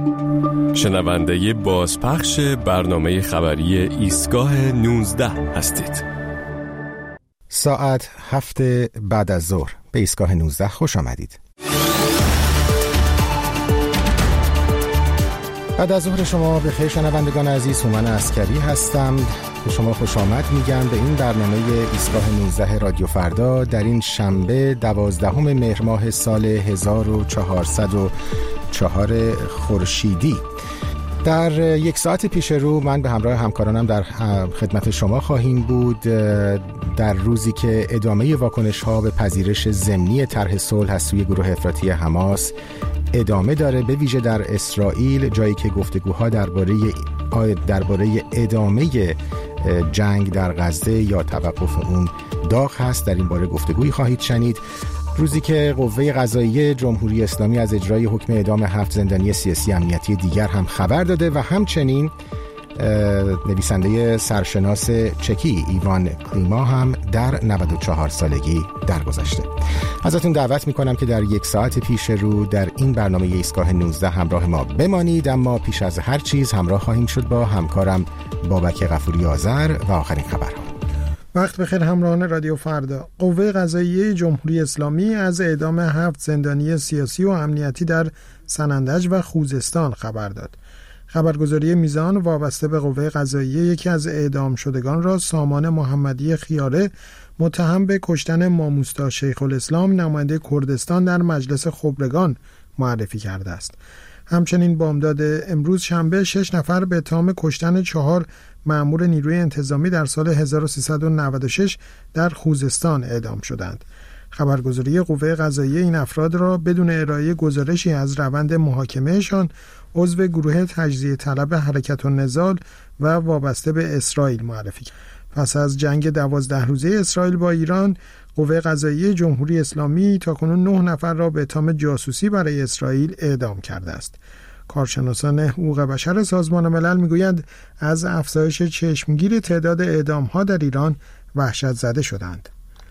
شنونده بازپخش برنامه خبری ایستگاه 19 هستید. ساعت 7 بعد از ظهر به ایستگاه 19 خوش آمدید. بعد از ظهر شما به خیر شنوندگان عزیز، هومن عسکری هستم. به شما خوش آمد میگم به این برنامه ایستگاه 19 رادیو فردا در این شنبه 12 مهر ماه سال 1404 خورشیدی. در یک ساعت پیش رو من به همراه همکارانم در خدمت شما خواهیم بود در روزی که ادامه واکنش ها به پذیرش ضمنی طرح صلح از سوی گروه افراطی حماس ادامه داره، به ویژه در اسرائیل، جایی که گفتگوها درباره ادامه جنگ در غزه یا توقف اون داغ هست. در این باره گفتگویی خواهید شنید. روزی که قوه قضاییه جمهوری اسلامی از اجرای حکم اعدام 7 زندانی سیاسی امنیتی دیگر هم خبر داده و همچنین نویسنده سرشناس چکی ایوان کلیما هم در 94 سالگی درگذشته. ازتون دعوت میکنم که در یک ساعت پیش رو در این برنامه ایستگاه 19 همراه ما بمانید، اما پیش از هر چیز همراه خواهیم شد با همکارم بابک غفوری آذر و آخرین خبرها. وقت بخیر همراهان رادیو فردا. قوه قضاییه جمهوری اسلامی از اعدام 7 زندانی سیاسی و امنیتی در سنندج و خوزستان خبر داد. خبرگزاری میزان وابسته به قوه قضاییه یکی از اعدام شدگان را سامان محمدی خیاره متهم به کشتن ماموستا شیخ الاسلام نماینده کردستان در مجلس خبرگان معرفی کرده است. همچنین بامداد امروز شنبه 6 نفر به اتهام کشتن 4 مأمور نیروی انتظامی در سال 1396 در خوزستان اعدام شدند. خبرگزاری قوه قضاییه این افراد را بدون ارائه گزارشی از روند محاکمهشان عضو گروه تجزیه طلب حرکت النضال و وابسته به اسرائیل معرفی کرد. پس از جنگ 12 روزه اسرائیل با ایران، قوه قضاییه جمهوری اسلامی تاکنون 9 نفر را به اتهام جاسوسی برای اسرائیل اعدام کرده است. کارشناسان حقوق بشر سازمان ملل میگویند از افزایش چشمگیر تعداد اعدام‌ها در ایران وحشت زده شدند.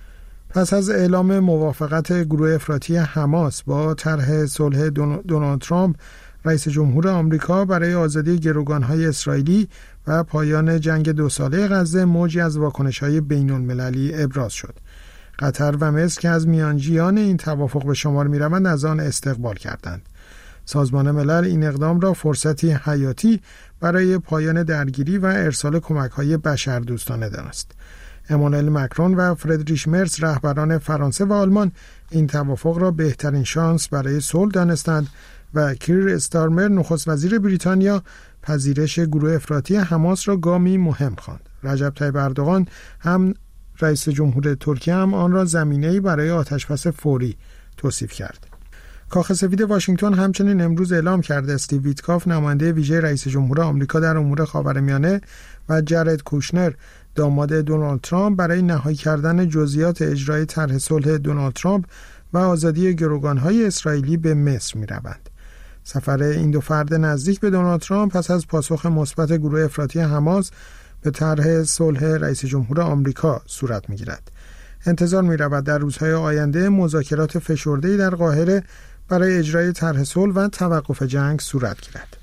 پس از اعلام موافقت گروه افراطی حماس با طرح صلح دونالد ترامپ، رئیس جمهور آمریکا برای آزادی گروگان‌های اسرائیلی و پایان جنگ 2 ساله غزه، موجی از واکنش‌های بین‌المللی ابراز شد. قطر و مصر که از میانجیان این توافق به شمار می‌روند از آن استقبال کردند. سازمان ملل این اقدام را فرصتی حیاتی برای پایان درگیری و ارسال کمک‌های بشردوستانه دانست. امانوئل مکرون و فردریش مرز رهبران فرانسه و آلمان این توافق را بهترین شانس برای صلح دانستند و کیر استارمر نخست وزیر بریتانیا پذیرش گروه افراطی حماس را گامی مهم خواند. رجب طیب اردوغان هم رئیس جمهور ترکیه هم آن را زمینه‌ای برای آتشبس فوری توصیف کرد. کاخ سفید واشنگتن همچنین امروز اعلام کرده استیو ویتکاف نماینده ویژه رئیس جمهور آمریکا در امور خاورمیانه و جرد کوشنر داماد دونالد ترامپ برای نهایی کردن جزئیات اجرای طرح صلح دونالد ترامپ و آزادی گروگان‌های اسرائیلی به مصر می‌روند. سفر این دو فرد نزدیک به دونالد ترامپ پس از پاسخ مثبت گروه افراطی حماس به طرح صلح رئیس جمهور آمریکا صورت می‌گیرد. انتظار می‌رود در روزهای آینده مذاکرات فشرده‌ای در قاهره برای اجرای طرح صلح و توقف جنگ صورت گیرد.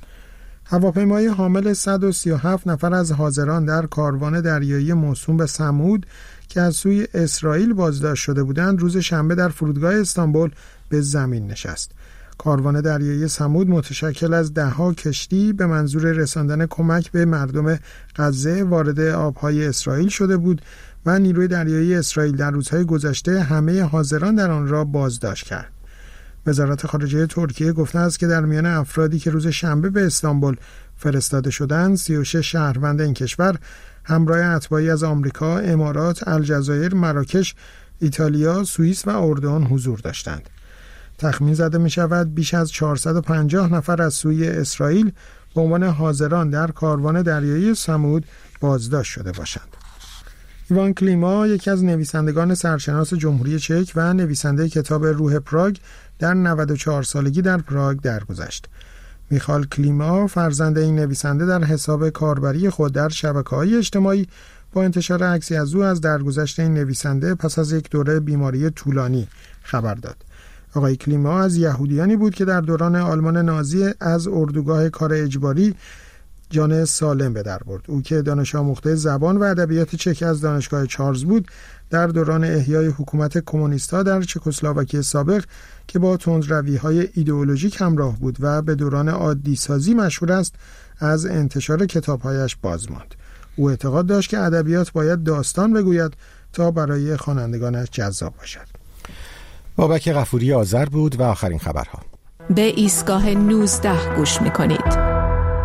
هواپیمای حامل 137 نفر از حاضران در کاروان دریایی موسوم به ثمود که از سوی اسرائیل بازداشت شده بودند، روز شنبه در فرودگاه استانبول به زمین نشست. کاروان دریایی ثمود متشکل از 10 کشتی به منظور رساندن کمک به مردم غزه وارد آبهای اسرائیل شده بود و نیروی دریایی اسرائیل در روزهای گذشته همه حاضران در آن را بازداشت کرد. وزارت خارجه ترکیه گفته است که در میان افرادی که روز شنبه به استانبول فرستاده شدند، 36 شهروند این کشور همراه اتباعی از آمریکا، امارات، الجزایر، مراکش، ایتالیا، سوئیس و اردن حضور داشتند. تخمین زده می شود بیش از 450 نفر از سوی اسرائیل به عنوان حاضران در کاروان دریایی ثمود بازداشت شده باشند. ایوان کلیما، یکی از نویسندگان سرشناس جمهوری چک و نویسنده کتاب روح پراگ، در 94 سالگی در پراگ درگذشت. میخال کلیما، فرزند این نویسنده، در حساب کاربری خود در شبکه‌های اجتماعی با انتشار عکسی از او از درگذشت این نویسنده پس از یک دوره بیماری طولانی خبر داد. آقای کلیما از یهودیانی بود که در دوران آلمان نازی از اردوگاه کار اجباری جان سالم به در برد. او که دانش آموخته زبان و ادبیات چک از دانشگاه چارلز بود، در دوران احیای حکومت کمونیست‌ها در چکسلواکی سابق که با تندروی‌های ایدئولوژیک همراه بود و به دوران عادی سازی مشهور است، از انتشار کتاب‌هایش باز ماند. او اعتقاد داشت که ادبیات باید داستان بگوید تا برای خوانندگانش جذاب باشد. بابک غفوری آذر بود و آخرین خبرها. به ایستگاه 19 گوش می‌کنید.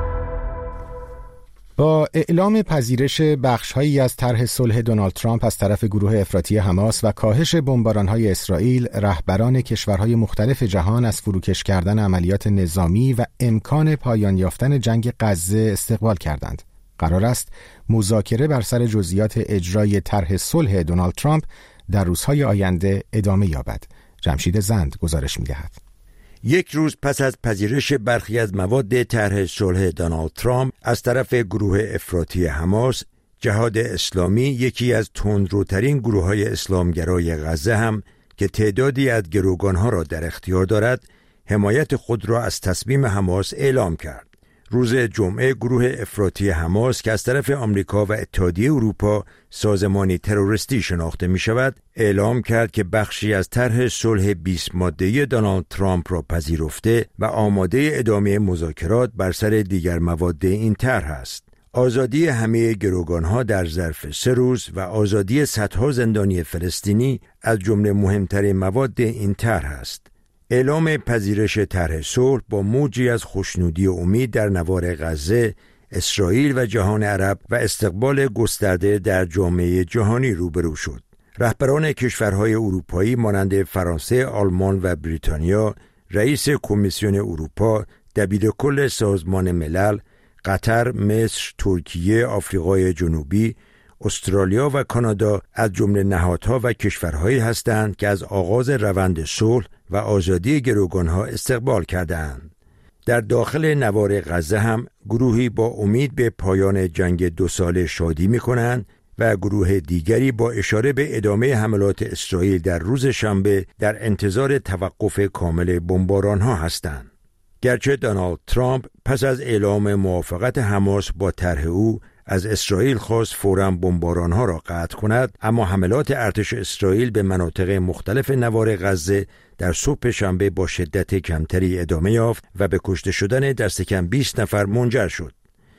با اعلام پذیرش بخش‌هایی از طرح صلح دونالد ترامپ از طرف گروه افراطی حماس و کاهش بمباران‌های اسرائیل، رهبران کشورهای مختلف جهان از فروکش کردن عملیات نظامی و امکان پایان یافتن جنگ غزه استقبال کردند. قرار است مذاکره بر سر جزئیات اجرای طرح صلح دونالد ترامپ در روزهای آینده ادامه یابد. جمشید زند گزارش می‌دهد. یک روز پس از پذیرش برخی از مواد طرح صلح دونالد ترامپ از طرف گروه افراطی حماس، جهاد اسلامی، یکی از تندروترین گروه‌های اسلامگرای غزه هم که تعدادی از گروگان‌ها را در اختیار دارد، حمایت خود را از تصمیم حماس اعلام کرد. روز جمعه گروه افراطی حماس که از طرف آمریکا و اتحادیه اروپا سازمانی تروریستی شناخته می شود، اعلام کرد که بخشی از طرح صلح 20 ماده‌ای دونالد ترامپ را پذیرفته و آماده ادامه مذاکرات بر سر دیگر مواد این طرح است. آزادی همه گروگان‌ها در ظرف 3 روز و آزادی صدها زندانی فلسطینی از جمله مهمترین مواد این طرح است. اعلام پذیرش طرح صلح با موجی از خوشنودی و امید در نوار غزه، اسرائیل و جهان عرب و استقبال گسترده در جامعه جهانی روبرو شد. رهبران کشورهای اروپایی مانند فرانسه، آلمان و بریتانیا، رئیس کمیسیون اروپا، دبیرکل سازمان ملل، قطر، مصر، ترکیه، آفریقای جنوبی، استرالیا و کانادا از جمله نهادها و کشورهایی هستند که از آغاز روند صلح و آزادی گروگانها استقبال کردند. در داخل نوار غزه هم گروهی با امید به پایان جنگ 2 ساله شادی می‌کنند و گروه دیگری با اشاره به ادامه حملات اسرائیل در روز شنبه در انتظار توقف کامل بمباران‌ها هستند. گرچه دونالد ترامپ پس از اعلام موافقت حماس با طرح او از اسرائیل خواست فوراً بمباران‌ها را قطع کند، اما حملات ارتش اسرائیل به مناطق مختلف نوار غزه در صبح شنبه با شدت کمتری ادامه یافت و به کشته شدن دست کم 20 نفر منجر شد.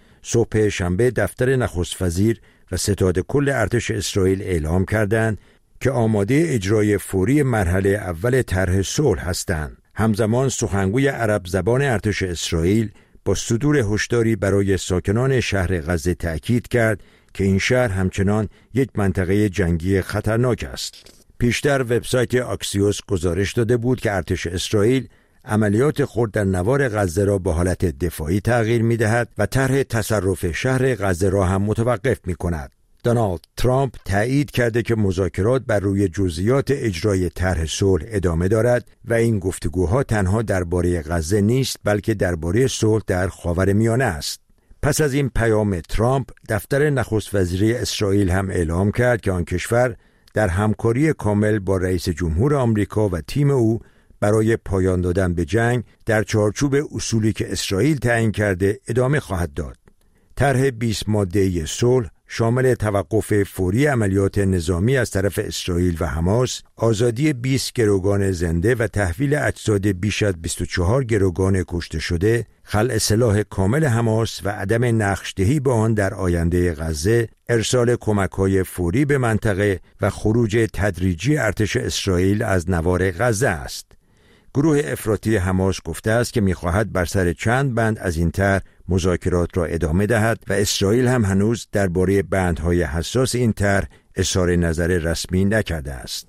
صبح شنبه دفتر نخست وزیر و ستاد کل ارتش اسرائیل اعلام کردند که آماده اجرای فوری مرحله اول طرح صلح هستند. همزمان سخنگوی عرب زبان ارتش اسرائیل با صدور هشداری برای ساکنان شهر غزه تأکید کرد که این شهر همچنان یک منطقه جنگی خطرناک است. پیشتر وبسایت آکسیوس گزارش داده بود که ارتش اسرائیل عملیات خود در نوار غزه را به حالت دفاعی تغییر می‌دهد و طرح تصرف شهر غزه را هم متوقف می‌کند. دونالد ترامپ تایید کرده که مذاکرات بر روی جزئیات اجرای طرح صلح ادامه دارد و این گفتگوها تنها درباره غزه نیست بلکه درباره صلح در خاورمیانه است. پس از این پیام ترامپ، دفتر نخست وزیری اسرائیل هم اعلام کرد که آن کشور در همکاری کامل با رئیس جمهور آمریکا و تیم او برای پایان دادن به جنگ در چارچوب اصولی که اسرائیل تعیین کرده ادامه خواهد داد. طرح 20 ماده‌ای صلح شامل توقف فوری عملیات نظامی از طرف اسرائیل و حماس، آزادی 20 گروگان زنده و تحویل اجساد بیش از 24 گروگان کشته شده، خلع سلاح کامل حماس و عدم نقش‌دهی به آن در آینده غزه، ارسال کمک‌های فوری به منطقه و خروج تدریجی ارتش اسرائیل از نوار غزه است. گروه افراطی حماس گفته است که می‌خواهد بر سر چند بند از این طرح مذاکرات را ادامه دهد و اسرائیل هم هنوز درباره بندهای حساس این طرح اظهار نظر رسمی نکرده است.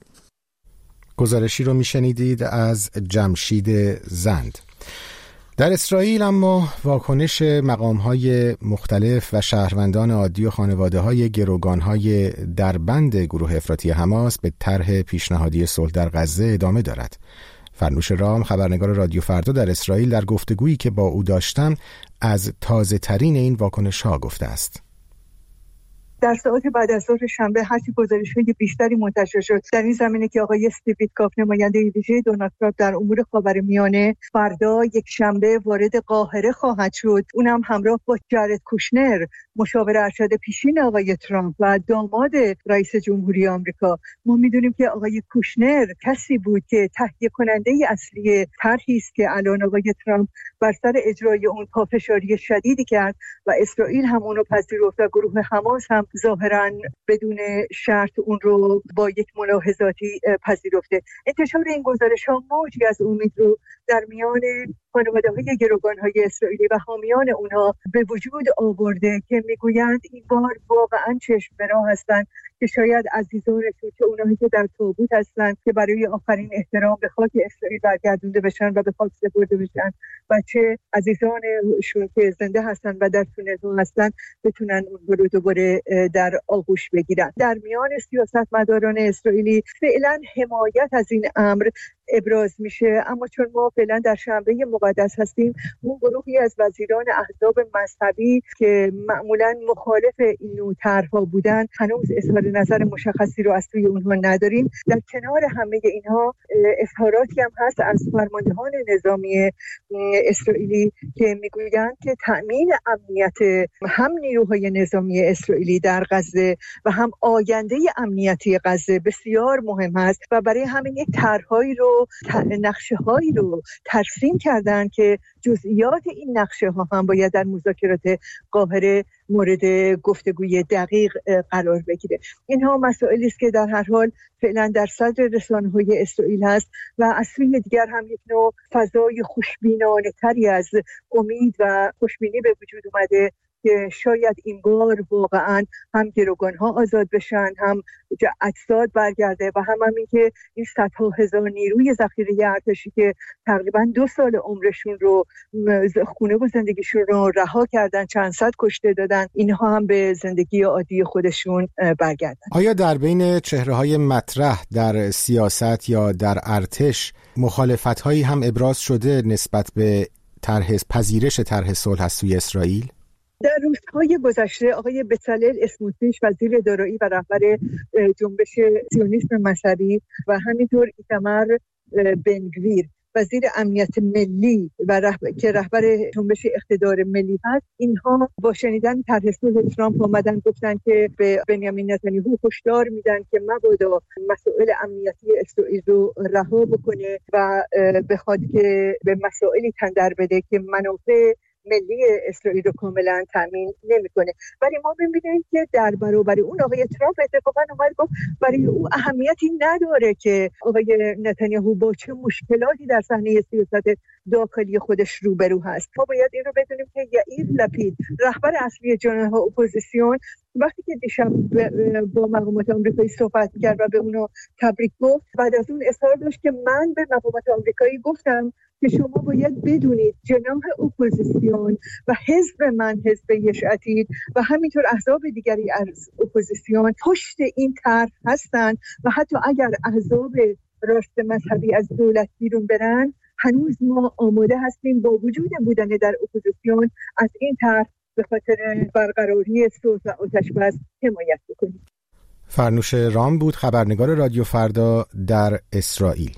گزارشی رو میشنیدید از جمشید زند. در اسرائیل اما واکنش مقام‌های مختلف و شهروندان عادی و خانواده‌های گروگان‌های دربند گروه افراطی حماس به طرح پیشنهادی صلح در غزه ادامه دارد. فرنوش رام، خبرنگار رادیو فردا در اسرائیل، در گفتگویی که با او داشتم از تازه ترین این واکنش ها گفته است. در ساعات بعد از ظهر شنبه هرچی گزارش‌های بیشتری منتشر شد در این زمینه که آقای استیو ویتکاف نماینده ویژه دونالد ترامپ در امور خاورمیانه فردا یک شنبه وارد قاهره خواهد شد، اونم همراه با جارد کوشنر مشاور ارشد پیشین آقای ترامپ و داماد رئیس جمهوری آمریکا. ما میدونیم که آقای کوشنر کسی بود که تهیه کننده اصلی طرحی است که الان آقای ترامپ بر سر اجرای اون پافشاری شدیدی کرد و اسرائیل هم اون رو پذیرفت و گروه حماس هم ظاهراً بدون شرط اون رو با یک ملاحظاتی پذیرفته. انتشار این گزارش‌ها موجی از امید رو در میان خانواده‌های گروگان‌های اسرائیلی و حامیان اونها به وجود آورده که میگویند این بار واقعاً چشم به راه هستند که شاید عزیزانشون، چه اونایی که در تابوت هستند که برای آخرین احترام به خاک اسرائیل برگردونده بشن و به خاک سپرده بشن، و چه عزیزانشون که زنده هستند و در تونل‌ها هستند بتونن اون رو دوباره در آغوش بگیرن. در میان سیاستمداران اسرائیلی فعلا حمایت از این امر ابراز میشه، اما چون ما فعلا در شنبه مقدس هستیم، اون گروهی از وزیران احزاب مذهبی که معمولا مخالف این نوع طرح‌ها بودن هنوز اظهار نظر مشخصی رو از سوی اونها نداریم. در کنار همه اینها اظهاراتی هم هست از فرماندهان نظامی اسرائیلی که میگویند که تأمین امنیت هم نیروهای نظامی اسرائیلی در غزه و هم آینده امنیتی غزه بسیار مهم است و برای همین یک طرح‌هایی رو، نقشه‌هایی رو ترسیم کردن که جزئیات این نقشه‌ها هم باید در مذاکرات قاهره مورد گفتگوی دقیق قرار بگیره. اینها مسائلی است که در هر حال فعلا در صدر رسانه‌های اسرائیل هست و از سوی دیگر هم یک نوع فضای خوشبینانه‌تری از امید و خوشبینی به وجود اومده که شاید این بار واقعا هم گروگان‌ها آزاد بشن، هم اجساد برگرده و هم این که این صدها هزار نیروی ذخیره ارتشی که تقریبا 2 سال عمرشون رو، خونه و زندگیشون رو رها کردن، چند صد کشته دادن، اینها هم به زندگی عادی خودشون برگردن. آیا در بین چهره‌های مطرح در سیاست یا در ارتش مخالفت‌هایی هم ابراز شده نسبت به پذیرش طرح صلح از سوی اسرائیل؟ در روزهای گذشته آقای بצלאل اسموتریچ وزیر دارایی و رهبر جنبش سیونیسم مذهبی و همینطور ایتمر بنگویر وزیر امنیت ملی و که رهبر جنبش اقتدار ملی هست، اینها با شنیدن طرح صلح ترامپ آمدن گفتن که به بنیامین نتانیاهو هشدار میدن که مبادا مسائل امنیتی اسرائیل رو رها بکنه و بخواد که به مسائلی تن در بده که منافع ملی اسرائیل رو کاملا تامین نمیکنه. ولی ما می‌بینیم که در برابر اون آقای ترامپ اتفاقا اومد گفت برای او اهمیتی نداره که آقای نتانیاهو با چه مشکلاتی در صحنه سیاست داخلی خودش روبرو هست. ما باید این رو بدونیم که یائیر لپید رهبر اصلی جناح اپوزیسیون وقتی که دیشب با مقامات آمریکایی صحبت کرد و به اونو تبریک گفت، بعد از اون اصرار داشت که من به مقامات آمریکایی گفتم که شما باید بدونید جناح اپوزیسیون و حزب من، حزب یش عتید و همینطور احزاب دیگری از اپوزیسیون پشت این طرح هستند و حتی اگر احزاب راست مذهبی از دولت بیرون برن، هنوز ما آماده هستیم با وجود بودن در اپوزیسیون از این طرح به خاطر برقراری صلح و آتش‌بس حمایت بکنیم. فرنوش رام بود، خبرنگار رادیو فردا در اسرائیل.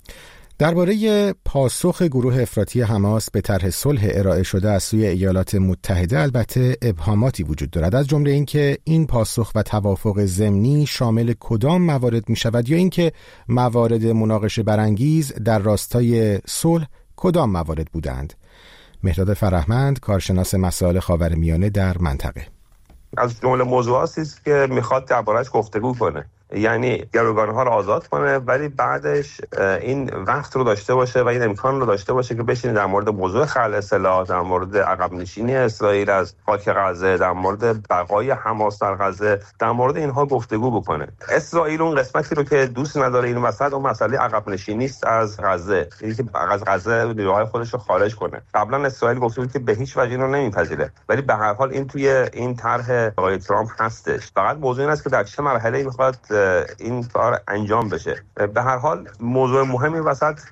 درباره پاسخ گروه افراطی حماس به طرح صلح ارائه شده از سوی ایالات متحده البته ابهاماتی وجود دارد، از جمله اینکه این پاسخ و توافق ضمنی شامل کدام موارد می شود یا اینکه موارد مناقشه برانگیز در راستای صلح کدام موارد بودند. مهرداد فرهمند، کارشناس مسائل خاورمیانه در منطقه. از جمله موضوعاتی است که میخواد درباره‌اش گفتگو کنه، یعنی گروگان‌ها رو آزاد کنه ولی بعدش این وقت رو داشته باشه و این امکان رو داشته باشه که بشینه در مورد موضوع خلع سلاح، در مورد عقب نشینی اسرائیل از خاک غزه، در مورد بقای حماس در غزه، در مورد اینها گفتگو بکنه. اسرائیل اون قسمتی رو که دوست نداره این وسط اون مسئله عقب نشینی است از غزه، یعنی که از غزه نیروهای خودش رو خارج کنه. قبلا اسرائیل گفته بود که به هیچ وجه اینو نمیپذیره، ولی به هر حال این توی این طرح آقای ترامپ هستش. فقط موضوع این است که در چه مرحله‌ای میخواد این کار انجام بشه. به هر حال موضوع مهمی وسط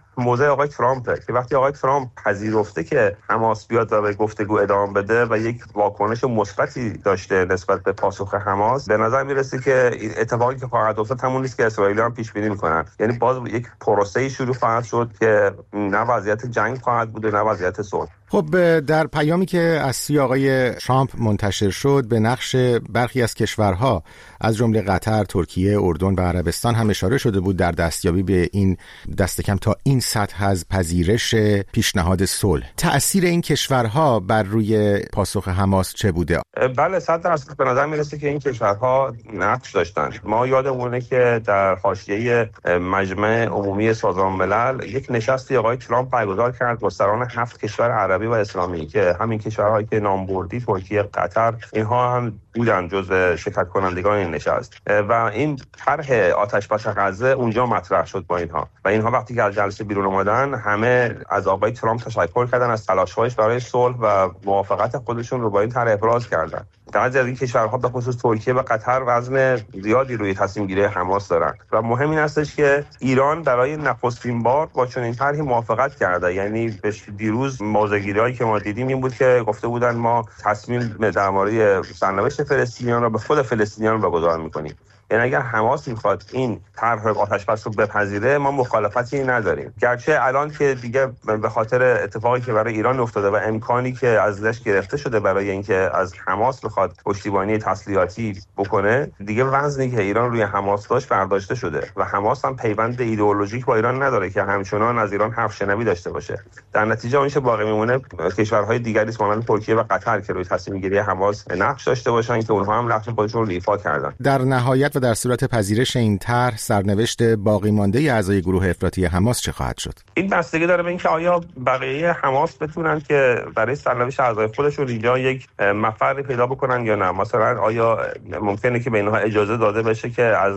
موضع آقای ترامپه که وقتی آقای ترامپ پذیرفته که حماس بیاد و به گفتگو ادامه بده و یک واکنش مثبتی داشته نسبت به پاسخ حماس، به نظر میرسه که این اتفاقی که خواهد افتاد همون نیست که اسرائیلی هم پیش بینی میکنن. یعنی باز یک پروسه‌ای شروع خواهد شد که نه وضعیت جنگ خواهد بود و نه وضعیت صلح. خب در پیامی که از سوی آقای ترامپ منتشر شد به نقش برخی از کشورها از جمله قطر، ترکیه، اردن و عربستان هم اشاره شده بود در دستیابی به این دست کم تا این سطح از پذیرش پیشنهاد صلح. تأثیر این کشورها بر روی پاسخ حماس چه بوده؟ بله 100% به نظر میرسه که این کشورها نقش داشتن. ما یادمونه که در حاشیه مجمع عمومی سازمان ملل یک نشستی آقای ترامپ برگزار کرد با سران 7 کشور عربی و اسلامی که همین کشورهایی که نام بردی، ترکیه، قطر، اینها هم بودن جزو شرکت کنندگان این نشست و این طرح آتش‌بس غزه اونجا مطرح شد با اینها و اینها وقتی که از جلسه بیرون اومدن همه از آقای ترامپ تشکر کردن از تلاش‌هایش برای صلح و موافقت خودشون رو با این طرح ابراز کردن. بعضی از این کشورها به خصوص ترکیه و قطر وزن زیادی روی تصمیم گیری حماس دارن و مهم این هستش که ایران برای نخستین بار با چنین طرحی موافقت کرده. یعنی دیروز موضع‌گیری‌هایی که ما دیدیم این بود که گفته بودن ما تصمیم در مورد سرنوشت فلسطینیان را به خود فلسطینیان واگذار می‌کنیم. یعنی اگر حماس میخواد این طرح آتش‌بس رو بپذیره ما مخالفتی نداریم، گرچه الان که دیگه به خاطر اتفاقی که برای ایران افتاده و امکانی که ازش گرفته شده برای اینکه از حماس بخواد پشتیبانی تسلیحاتی بکنه، دیگه وزنی که ایران روی حماس داشت برداشته شده و حماس هم پیوند ایدئولوژیک با ایران نداره که همچنان از ایران حرف شنوی داشته باشه. در نتیجه اونش باقی میمونه کشورهای دیگری مانند ترکیه و قطر که روی تصمیم گیری حماس نقش داشته باشن که اونها هم نقش خودشون رو ایفا کردن. در نهایت در صورت پذیرش این طرح سرنوشت باقی مانده اعضای گروه افراطی حماس چه خواهد شد؟ این بستگی داره به اینکه آیا بقیه حماس بتونن که برای سرنوشت اعضای خودشون اینجا یک مفری پیدا بکنن یا نه. مثلا آیا ممکنه که به اینها اجازه داده بشه که از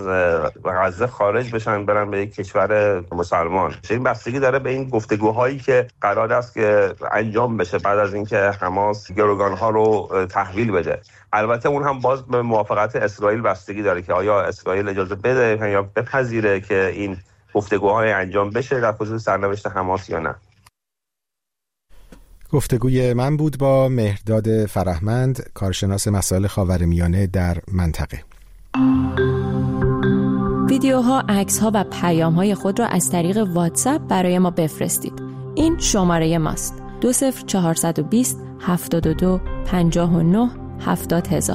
غزه خارج بشن برن به یک کشور مسلمان؟ این بستگی داره به این گفتگوهایی که قرار است که انجام بشه بعد از اینکه حماس گروگان‌ها رو تحویل بده. البته اون هم باز به موافقت اسرائیل بستگی داره که آیا اسرائیل اجازه بده یا بپذیره که این گفتگوهای انجام بشه در خصوص سرنوشت حماس یا نه. گفتگوی من بود با مهرداد فرهمند، کارشناس مسائل خاورمیانه در منطقه. ویدیوها، عکس‌ها و پیام‌های خود را از طریق واتساپ برای ما بفرستید. این شماره ماست: 20420 72 59 70,000.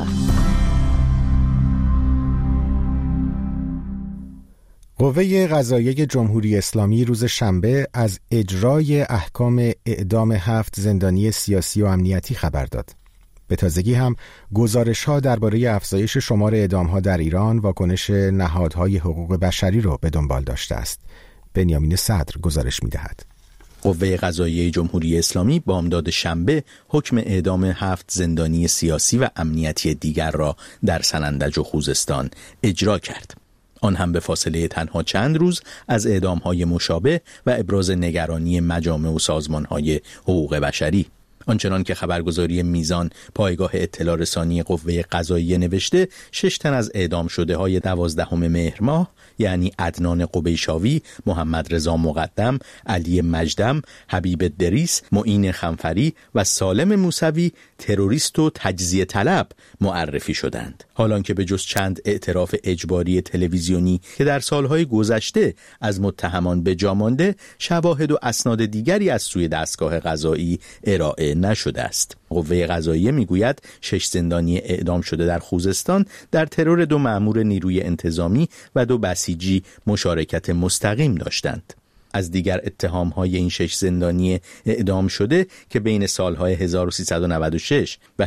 قوه قضاییه جمهوری اسلامی روز شنبه از اجرای احکام اعدام 7 زندانی سیاسی و امنیتی خبر داد. به تازگی هم گزارش‌ها درباره افزایش شمار اعدام‌ها در ایران واکنش نهادهای حقوق بشری را به دنبال داشته است. بنیامین صدر گزارش می‌دهد. قوه قضاییه جمهوری اسلامی بامداد شنبه حکم اعدام 7 زندانی سیاسی و امنیتی دیگر را در سنندج و خوزستان اجرا کرد. آن هم به فاصله تنها چند روز از اعدام‌های مشابه و ابراز نگرانی مجامع و سازمان‌های حقوق بشری. آنچنان که خبرگزاری میزان پایگاه اطلاع رسانی قوه قضاییه نوشته، 6 تن از اعدام شده های 12 مهر ماه یعنی عدنان قبیشاوی، محمد رضا مقدم، علی مجدم، حبیب دریس، معین خنفری و سالم موسوی تروریست و تجزیه طلب معرفی شدند. حالان که به جز چند اعتراف اجباری تلویزیونی که در سالهای گذشته از متهمان به جا مانده، شواهد و اسناد دیگری از سوی دستگاه قضایی ارائه نشده است. قوه قضاییه میگوید 6 زندانی اعدام شده در خوزستان در ترور 2 مأمور نیروی انتظامی و 2 بسیجی مشارکت مستقیم داشتند. از دیگر اتهام‌های این 6 زندانی اعدام شده که بین سالهای 1396 و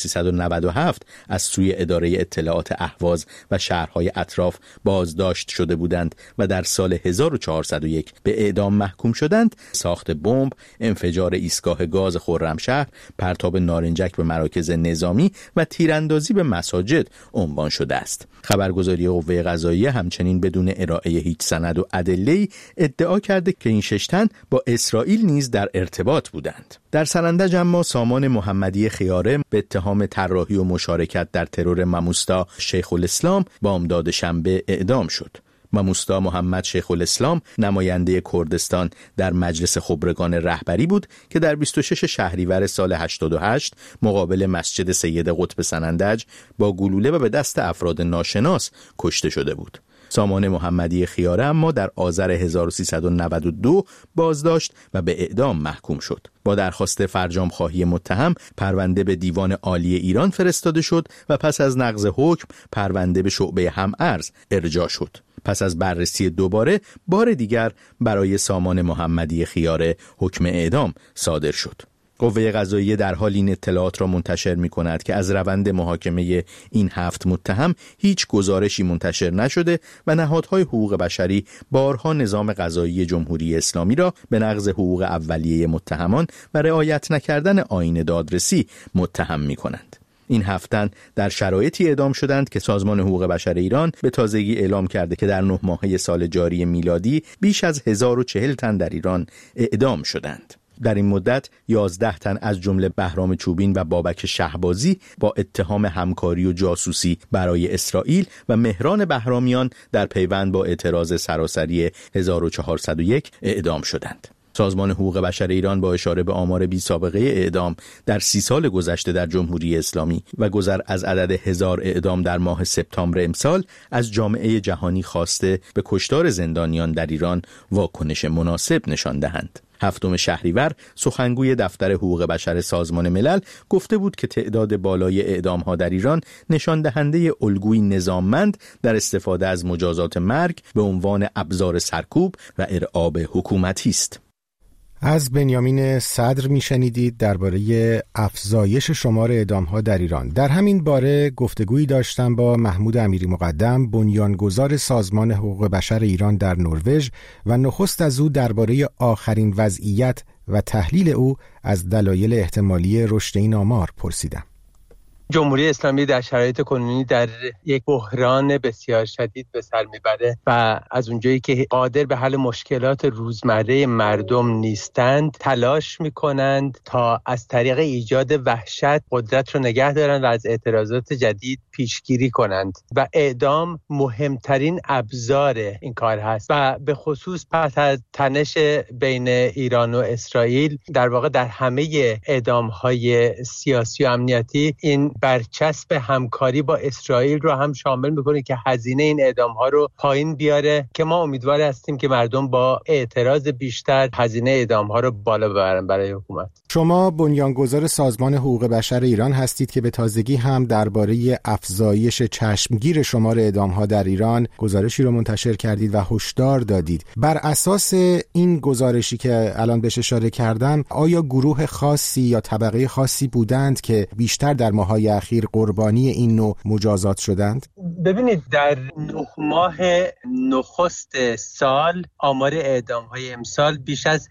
1397 از سوی اداره اطلاعات اهواز و شهرهای اطراف بازداشت شده بودند و در سال 1401 به اعدام محکوم شدند، ساخت بمب، انفجار ایستگاه گاز خرمشهر، پرتاب نارنجک به مراکز نظامی و تیراندازی به مساجد عنوان شده است. خبرگزاری قوه قضاییه همچنین بدون ارائه هیچ سند و ادله‌ای ادعا کرده که این 6 تن با اسرائیل نیز در ارتباط بودند. در سنندج اما سامان محمدی خیاره به اتهام طراحی و مشارکت در ترور ماموستا شیخ الاسلام بامداد شنبه اعدام شد. و موستا محمد شیخ الاسلام نماینده کردستان در مجلس خبرگان رهبری بود که در 26 شهریور سال 88 مقابل مسجد سید قطب سنندج با گلوله و به دست افراد ناشناس کشته شده بود. سامان محمدی خیاره اما در آذر 1392 بازداشت و به اعدام محکوم شد. با درخواست فرجام خواهی متهم پرونده به دیوان عالی ایران فرستاده شد و پس از نقض حکم پرونده به شعبه هم‌ارز ارجاع شد. پس از بررسی دوباره بار دیگر برای سامان محمدی خیاره حکم اعدام صادر شد. قوه قضاییه در حال این اطلاعات را منتشر می کند که از روند محاکمه این 7 متهم هیچ گزارشی منتشر نشده و نهادهای حقوق بشری بارها نظام قضایی جمهوری اسلامی را به نقض حقوق اولیه متهمان و رعایت نکردن آیین دادرسی متهم می کنند. این 7 تن در شرایطی اعدام شدند که سازمان حقوق بشر ایران به تازگی اعلام کرده که در 9 ماهه سال جاری میلادی بیش از 1040 تن در ایران اعدام شدند. در این مدت 11 تن از جمله بهرام چوبین و بابک شهبازی با اتهام همکاری و جاسوسی برای اسرائیل و مهران بهرامیان در پیوند با اعتراض سراسری 1401 اعدام شدند. سازمان حقوق بشر ایران با اشاره به آمار بی سابقه اعدام در 30 سال گذشته در جمهوری اسلامی و گذر از عدد 1000 اعدام در ماه سپتامبر امسال از جامعه جهانی خواسته به کشتار زندانیان در ایران واکنش مناسب نشان دهند. 7 شهریور سخنگوی دفتر حقوق بشر سازمان ملل گفته بود که تعداد بالای اعدام‌ها در ایران نشان دهنده الگوی نظاممند در استفاده از مجازات مرگ به عنوان ابزار سرکوب و ارعاب حکومتی است. از بنیامین صدر میشنیدید درباره افزایش شمار اعدام‌ها در ایران. در همین باره گفتگویی داشتم با محمود امیری مقدم، بنیانگذار سازمان حقوق بشر ایران در نروژ و نخست از او درباره آخرین وضعیت و تحلیل او از دلایل احتمالی رشد این آمار پرسیدم. جمهوری اسلامی در شرایط کنونی در یک بحران بسیار شدید به سر میبره و از اونجایی که قادر به حل مشکلات روزمره مردم نیستند تلاش میکنند تا از طریق ایجاد وحشت قدرت رو نگه دارند و از اعتراضات جدید پیشگیری کنند و اعدام مهمترین ابزار این کار هست و به خصوص پس از تنش بین ایران و اسرائیل در واقع در همه اعدام‌های سیاسی و امنیتی این برچسب همکاری با اسرائیل رو هم شامل میکنه که هزینه این اعدام‌ها رو پایین بیاره که ما امیدوار هستیم که مردم با اعتراض بیشتر هزینه اعدام‌ها رو بالا ببرن برای حکومت. شما بنیانگذار سازمان حقوق بشر ایران هستید که به تازگی هم درباره افزایش چشمگیر شمار اعدام‌ها در ایران گزارشی رو منتشر کردید و هشدار دادید. بر اساس این گزارشی که الان بهش اشاره کردم، آیا گروه خاصی یا طبقه خاصی بودند که بیشتر در ماه‌های اخیر قربانی این نوع مجازات شدند؟ ببینید در 9 ماه نخست سال آمار اعدام‌های امسال بیش از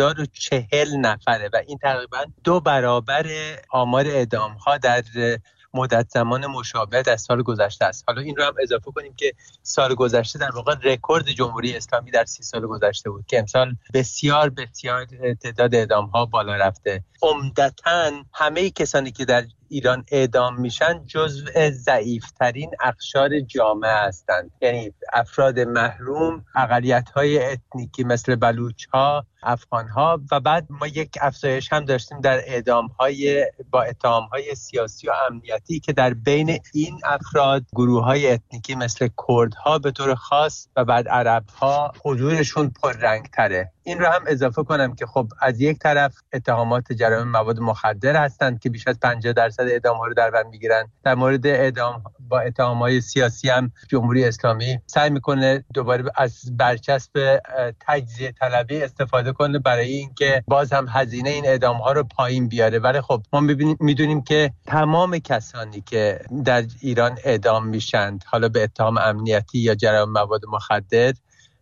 1040 نفره و این تقریباً 2 برابر آمار اعدام‌ها در مدت زمان مشابه در سال گذشته است. حالا این رو هم اضافه کنیم که سال گذشته در واقع رکورد جمهوری اسلامی در 30 سال گذشته بود که امسال بسیار تعداد اعدام‌ها بالا رفته. عمدتاً همه کسانی که در ایران اعدام میشن جزو ضعیفترین اقشار جامعه هستند، یعنی افراد محروم، اقلیت‌های اتنیکی مثل بلوچ‌ها، افغان‌ها و بعد ما یک افزایش هم داشتیم در اعدام‌های با اتهام‌های سیاسی و امنیتی که در بین این افراد گروه‌های اتنیکی مثل کردها به طور خاص و بعد عرب‌ها حضورشون پررنگ‌تره. این رو هم اضافه کنم که خب از یک طرف اتهامات جرایم مواد مخدر هستند که بیش از 50% اعدام‌ها رو در بر می‌گیرن. در مورد اعدام با اتهام‌های سیاسی هم جمهوری اسلامی سعی می‌کنه دوباره از برچسب تجزیه طلبی استفاده کنه برای اینکه باز هم هزینه این اعدام‌ها رو پایین بیاره. ولی خب ما می‌دونیم که تمام کسانی که در ایران اعدام میشن حالا به اتهام امنیتی یا جرایم مواد مخدر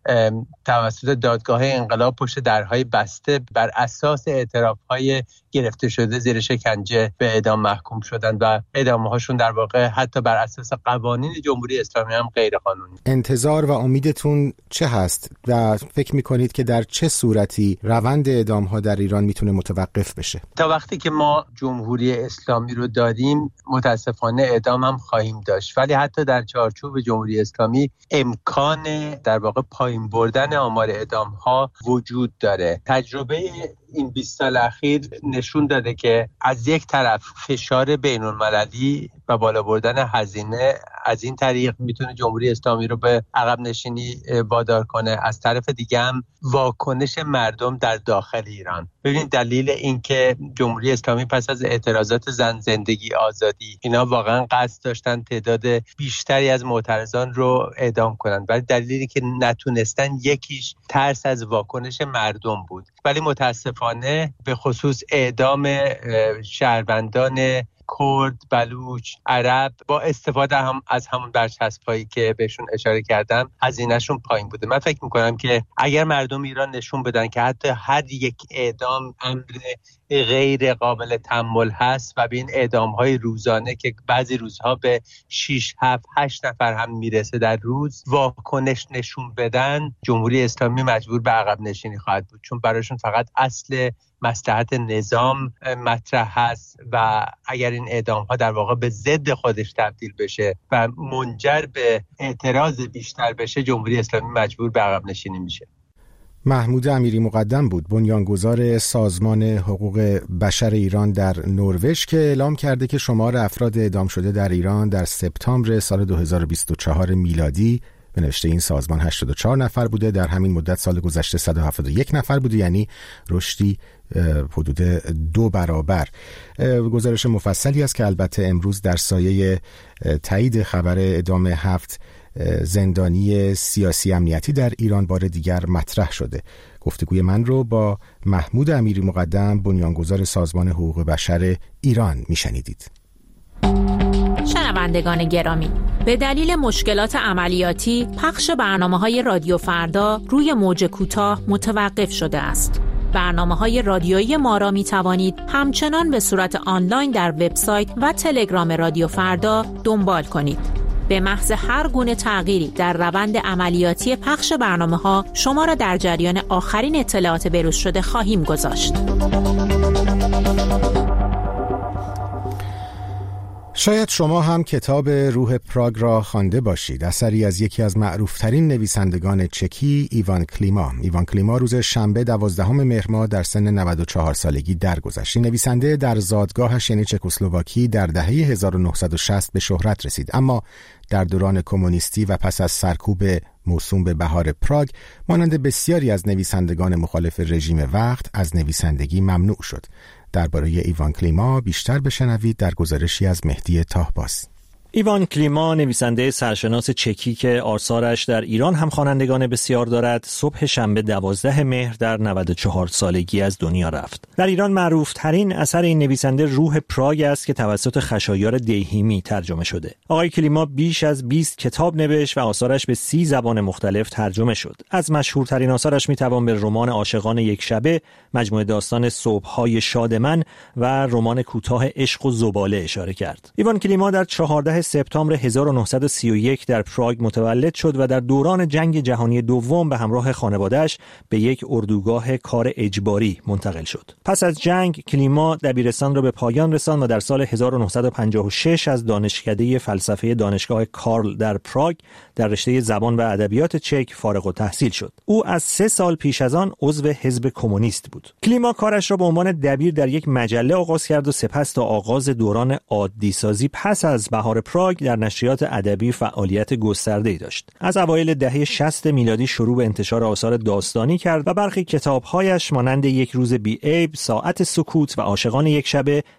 توسط دادگاه انقلاب پشت درهای بسته بر اساس اعتراف‌های گرفته شده زیر شکنجه به اعدام محکوم شدند و اعدام‌هاشون در واقع حتی بر اساس قوانین جمهوری اسلامی هم غیر قانونی. انتظار و امیدتون چه هست و فکر می‌کنید که در چه صورتی روند اعدام‌ها در ایران میتونه متوقف بشه؟ تا وقتی که ما جمهوری اسلامی رو داریم متاسفانه اعدام هم خواهیم داشت، ولی حتی در چارچوب جمهوری اسلامی امکان در واقع پایین بردن آمار اعدام‌ها وجود داره. تجربه این 20 سال اخیر نشون داده که از یک طرف فشار بین‌المللی و بالا بردن هزینه از این طریق میتونه جمهوری اسلامی رو به عقب نشینی وادار کنه، از طرف دیگه هم واکنش مردم در داخل ایران. ببینید دلیل این که جمهوری اسلامی پس از اعتراضات زن زندگی آزادی اینا واقعا قصد داشتن تعداد بیشتری از معترضان رو اعدام کنن، ولی دلیلی که نتونستن یکیش ترس از واکنش مردم بود، ولی متاسفانه به خصوص اعدام شهروندان کرد، بلوچ، عرب با استفاده از همون برچسب‌هایی که بهشون اشاره کردم هزینه‌شون پایین بوده. من فکر می‌کنم که اگر مردم ایران نشون بدن که حتی هر یک اعدام امر غیر قابل تحمل هست و به این اعدام‌های روزانه که بعضی روزها به 6 7 8 نفر هم میرسه در روز واکنش نشون بدن، جمهوری اسلامی مجبور به عقب نشینی خواهد بود، چون براشون فقط اصل مصلحت نظام مطرح هست و اگر این اعدام‌ها در واقع به ضد خودش تبدیل بشه و منجر به اعتراض بیشتر بشه، جمهوری اسلامی مجبور به عقب نشینی میشه. محمود امیری مقدم بود، بنیانگذار سازمان حقوق بشر ایران در نروژ، که اعلام کرده که شمار افراد اعدام شده در ایران در سپتامبر سال 2024 میلادی به نوشته این سازمان 84 نفر بوده. در همین مدت سال گذشته 171 نفر بوده، یعنی رشدی حدود 2 برابر. گزارش مفصلی است که البته امروز در سایه تایید خبر اعدام 7 زندانی سیاسی امنیتی در ایران بار دیگر مطرح شده. گفتگوی من رو با محمود امیری مقدم، بنیانگذار سازمان حقوق بشر ایران میشنیدید. شنوندگان گرامی، به دلیل مشکلات عملیاتی پخش برنامه‌های رادیو فردا روی موج کوتاه متوقف شده است. برنامه‌های رادیویی ما را می‌توانید همچنان به صورت آنلاین در وبسایت و تلگرام رادیو فردا دنبال کنید. به محض هر گونه تغییری در روند عملیاتی پخش برنامه‌ها شما را در جریان آخرین اطلاعات بروز شده خواهیم گذاشت. شاید شما هم کتاب روح پراگ را خوانده باشید، اثری از یکی از معروفترین نویسندگان چکی، ایوان کلیما. ایوان کلیما روز شنبه 12 مهر ماه در سن 94 سالگی درگذشت. نویسنده در زادگاهش یعنی چکسلواکی در دهه 1960 به شهرت رسید، اما در دوران کمونیستی و پس از سرکوب موسوم به بهار پراگ مانند بسیاری از نویسندگان مخالف رژیم وقت از نویسندگی ممنوع شد. درباره ایوان کلیما بیشتر بشنوید در گزارشی از مهدی طاهباز. ایوان کلیما نویسنده سرشناس چکی که آثارش در ایران هم خوانندگان بسیار دارد، صبح شنبه 12 مهر در 94 سالگی از دنیا رفت. در ایران معروف ترین اثر این نویسنده روح پراگ است که توسط خشایار دیهیمی ترجمه شده. آقای کلیما بیش از 20 کتاب نوشت و آثارش به 30 زبان مختلف ترجمه شد. از مشهورترین آثارش میتوان به رمان عاشقان یک شبه، مجموعه داستان صبح‌های شاد من و رمان کوتاه عشق و زباله اشاره کرد. ایوان کلیما در 14 سپتامبر 1931 در پراگ متولد شد و در دوران جنگ جهانی دوم به همراه خانواده‌اش به یک اردوگاه کار اجباری منتقل شد. پس از جنگ کلیما دبیرستان را به پایان رساند و در سال 1956 از دانشکده فلسفه دانشگاه کارل در پراگ در رشته زبان و ادبیات چک فارغ التحصیل شد. او از 3 سال پیش از آن عضو حزب کمونیست بود. کلیما کارش را به عنوان دبیر در یک مجله آغاز کرد و سپس تا آغاز دوران عادی سازی پس از بهار پراگ در نشریات ادبی فعالیت گسترده‌ای داشت. از اوایل دهه 60 میلادی شروع به انتشار آثار داستانی کرد و برخی کتاب‌هایش مانند یک روز بی عیب، ساعت سکوت و عاشقان یک شبه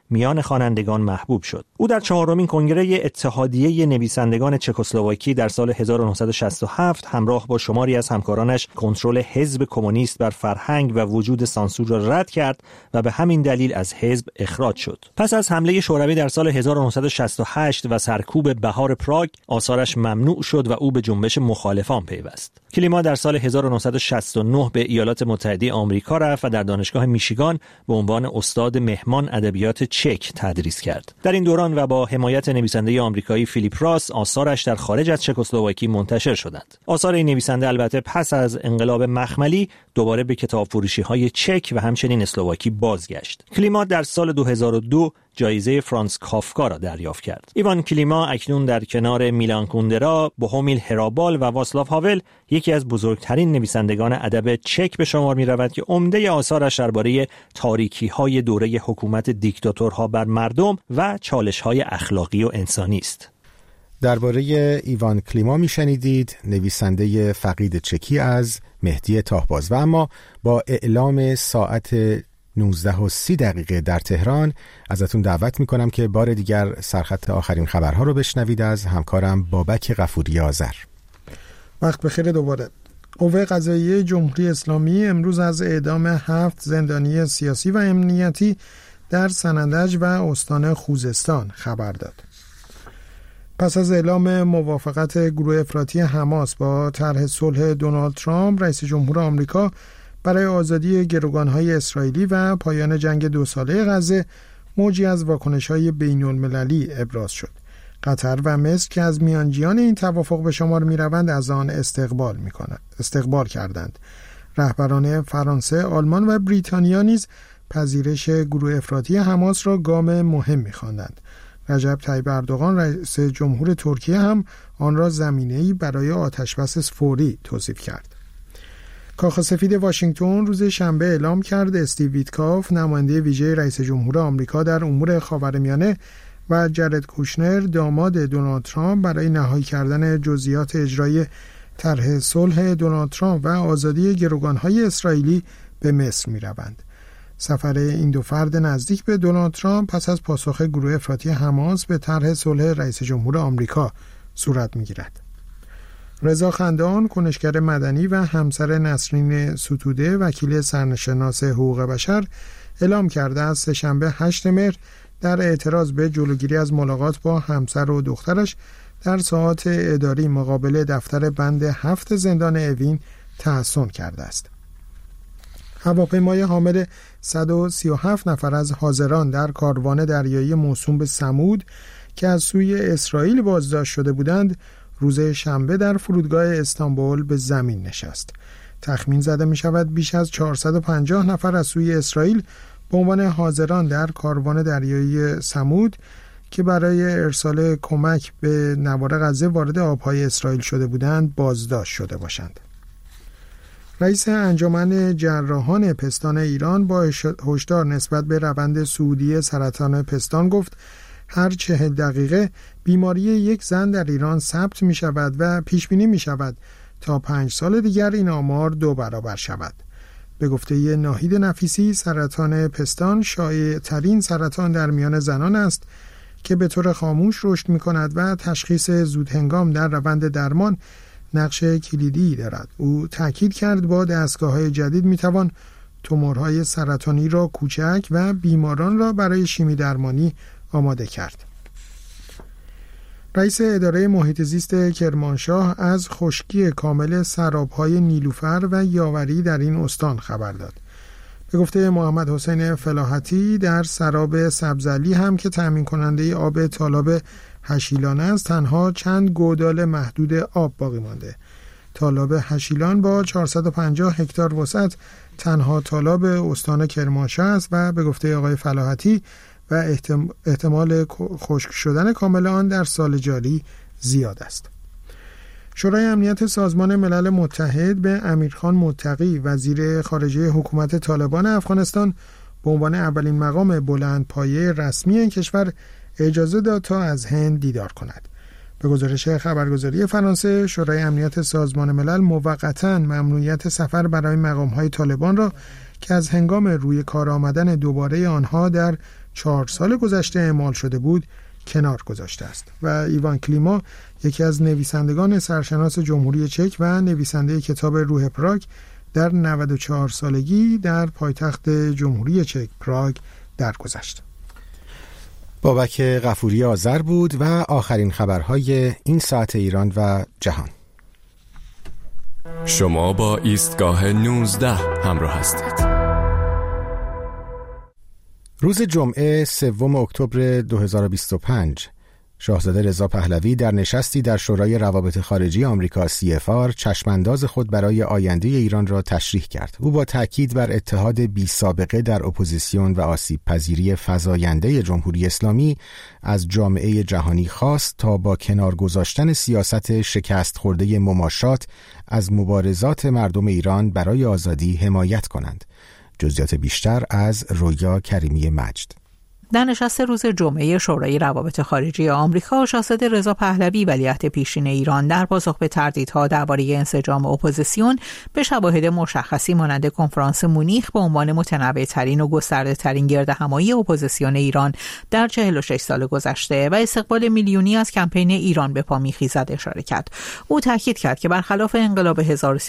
میان خوانندگان محبوب شد. او در 4مین کنگره اتحادیه نویسندگان چکسلواکی در سال 1967 همراه با شماری از همکارانش کنترل حزب کمونیست بر فرهنگ و وجود سانسور را رد کرد و به همین دلیل از حزب اخراج شد. پس از حمله شوروی در سال 1968 و سرکوب بهار پراگ، آثارش ممنوع شد و او به جنبش مخالفان پیوست. کلیما در سال 1969 به ایالات متحده آمریکا رفت و در دانشگاه میشیگان به عنوان استاد مهمان ادبیات چک تدریس کرد. در این دوران و با حمایت نویسنده آمریکایی فیلیپ راس، آثارش در خارج از چکسلواکی منتشر شدند. آثار این نویسنده البته پس از انقلاب مخملی دوباره به کتابفروشی‌های چک و همچنین اسلواکی بازگشت. کلیما در سال 2002 جایزه فرانس کافکا را دریافت کرد. ایوان کلیما اکنون در کنار میلان کوندرا، بوهومیل هرابال و واسلاو هاول یکی از بزرگترین نویسندگان ادب چک به شمار می‌رود که عمده آثارش درباره تاریکی‌های دوره حکومت دیکتاتورها بر مردم و چالش‌های اخلاقی و انسانی است. درباره ایوان کلیما میشنیدید، نویسنده فقید چکی از مهدی تاهباز. و اما با اعلام ساعت 19:30 در تهران ازتون دعوت میکنم که بار دیگر سرخط آخرین خبرها رو بشنوید از همکارم بابک غفوری آذر. وقت بخیر دوباره. قوه قضاییه جمهوری اسلامی امروز از اعدام 7 زندانی سیاسی و امنیتی در سنندج و استان خوزستان خبر داد. پس از اعلام موافقت گروه افراطی حماس با طرح صلح دونالد ترامپ، رئیس جمهور آمریکا برای آزادی گروگان‌های اسرائیلی و پایان جنگ 2 ساله غزه، موجی از واکنش‌های بین‌المللی ابراز شد. قطر و مصر که از میانجیان این توافق به شمار می‌روند، از آن استقبال کردند. رهبران فرانسه، آلمان و بریتانیا نیز پذیرش گروه افراطی حماس را گام مهم می‌خواندند. رجب طیب اردوغان، رئیس جمهور ترکیه، هم آن را زمینه‌ای برای آتشبس فوری توصیف کرد. کاخ سفید واشنگتن روز شنبه اعلام کرد استیو ویتکاف، نماینده ویژه رئیس جمهور آمریکا در امور خاورمیانه، و جرد کوشنر، داماد دونالد ترامپ، برای نهایی کردن جزئیات اجرای طرح صلح دونالد ترامپ و آزادی گروگان‌های اسرائیلی به مصر می‌روند. سفر این دو فرد نزدیک به دونالد ترامپ پس از پاسخ گروه افراطی حماس به طرح صلح رئیس جمهور آمریکا صورت می‌گیرد. رضا خندان، کنشگر مدنی و همسر نسرین ستوده، وکیل سرشناس حقوق بشر، اعلام کرده است سه‌شنبه 8 مهر در اعتراض به جلوگیری از ملاقات با همسر و دخترش در ساعات اداری مقابل دفتر بند 7 زندان اوین تحصن کرده است. هواپیمای حامل 137 نفر از حاضران در کاروان دریایی موسوم به سمود که از سوی اسرائیل بازداشت شده بودند، روز شنبه در فرودگاه استانبول به زمین نشست. تخمین زده می شود بیش از 450 نفر از سوی اسرائیل به عنوان حاضران در کاروان دریایی سمود که برای ارسال کمک به نوار غزه وارد آبهای اسرائیل شده بودند بازداشت شده باشند. رئیس انجمن جراحان پستان ایران با هشدار نسبت به روند صعودی سرطان پستان گفت هر 40 دقیقه بیماری یک زن در ایران ثبت می شود و پیش بینی می شود تا 5 سال دیگر این آمار 2 برابر شود. به گفته ناهید نفیسی، سرطان پستان شایع ترین سرطان در میان زنان است که به طور خاموش رشد می کند و تشخیص زودهنگام در روند درمان نقش کلیدی دارد. او تاکید کرد با دستگاه‌های جدید می توان تومورهای سرطانی را کوچک و بیماران را برای شیمی درمانی آماده کرد. رئیس اداره محیط زیست کرمانشاه از خشکی کامل سراب‌های نیلوفر و یاوری در این استان خبر داد. به گفته محمد حسین فلاحتی، در سراب سبزعلی هم که تامین کننده آب تالاب هشیلان است، تنها چند گودال محدود آب باقی مانده. تالاب هشیلان با 450 هکتار وسعت تنها تالاب استان کرمانشاه است و به گفته آقای فلاحتی و احتمال خشک شدن کامل آن در سال جاری زیاد است. شورای امنیت سازمان ملل متحد به امیرخان متقی، وزیر خارجه حکومت طالبان افغانستان، به عنوان اولین مقام بلندپایه رسمی این کشور اجازه داد تا از هند دیدار کند. به گزارش خبرگزاری فرانسه، شورای امنیت سازمان ملل موقتاً ممنوعیت سفر برای مقام‌های طالبان را که از هنگام روی کار آمدن دوباره آنها در 4 سال گذشته اعمال شده بود کنار گذاشته است. و ایوان کلیما یکی از نویسندگان سرشناس جمهوری چک و نویسنده کتاب روح پراگ در 94 سالگی در پایتخت جمهوری چک پراگ درگذشت. بابک غفوری آذر بود و آخرین خبرهای این ساعت ایران و جهان. شما با ایستگاه 19 همراه هستید. روز جمعه 3 اکتبر 2025 شاهزاده رضا پهلوی در نشستی در شورای روابط خارجی آمریکا CFR چشمانداز خود برای آینده ایران را تشریح کرد. او با تاکید بر اتحاد بی سابقه در اپوزیسیون و آسیب پذیری فزاینده جمهوری اسلامی از جامعه جهانی خواست تا با کنار گذاشتن سیاست شکست خورده مماشات از مبارزات مردم ایران برای آزادی حمایت کنند. جزئیات بیشتر از رویا کریمی مجد. در نشست روز جمعه شورای روابط خارجی آمریکا، شاهزاده رضا پهلوی ولیعهد پیشین ایران در پاسخ به تردیدها درباره انسجام اپوزیسیون به شواهد مشخصی مانند کنفرانس مونیخ به عنوان متنوع‌ترین و گسترده‌ترین گردهمایی اپوزیسیون ایران در 46 سال گذشته و استقبال میلیونی از کمپین ایران به پا می‌خیزد اشاره کرد. او تاکید کرد که برخلاف انقلاب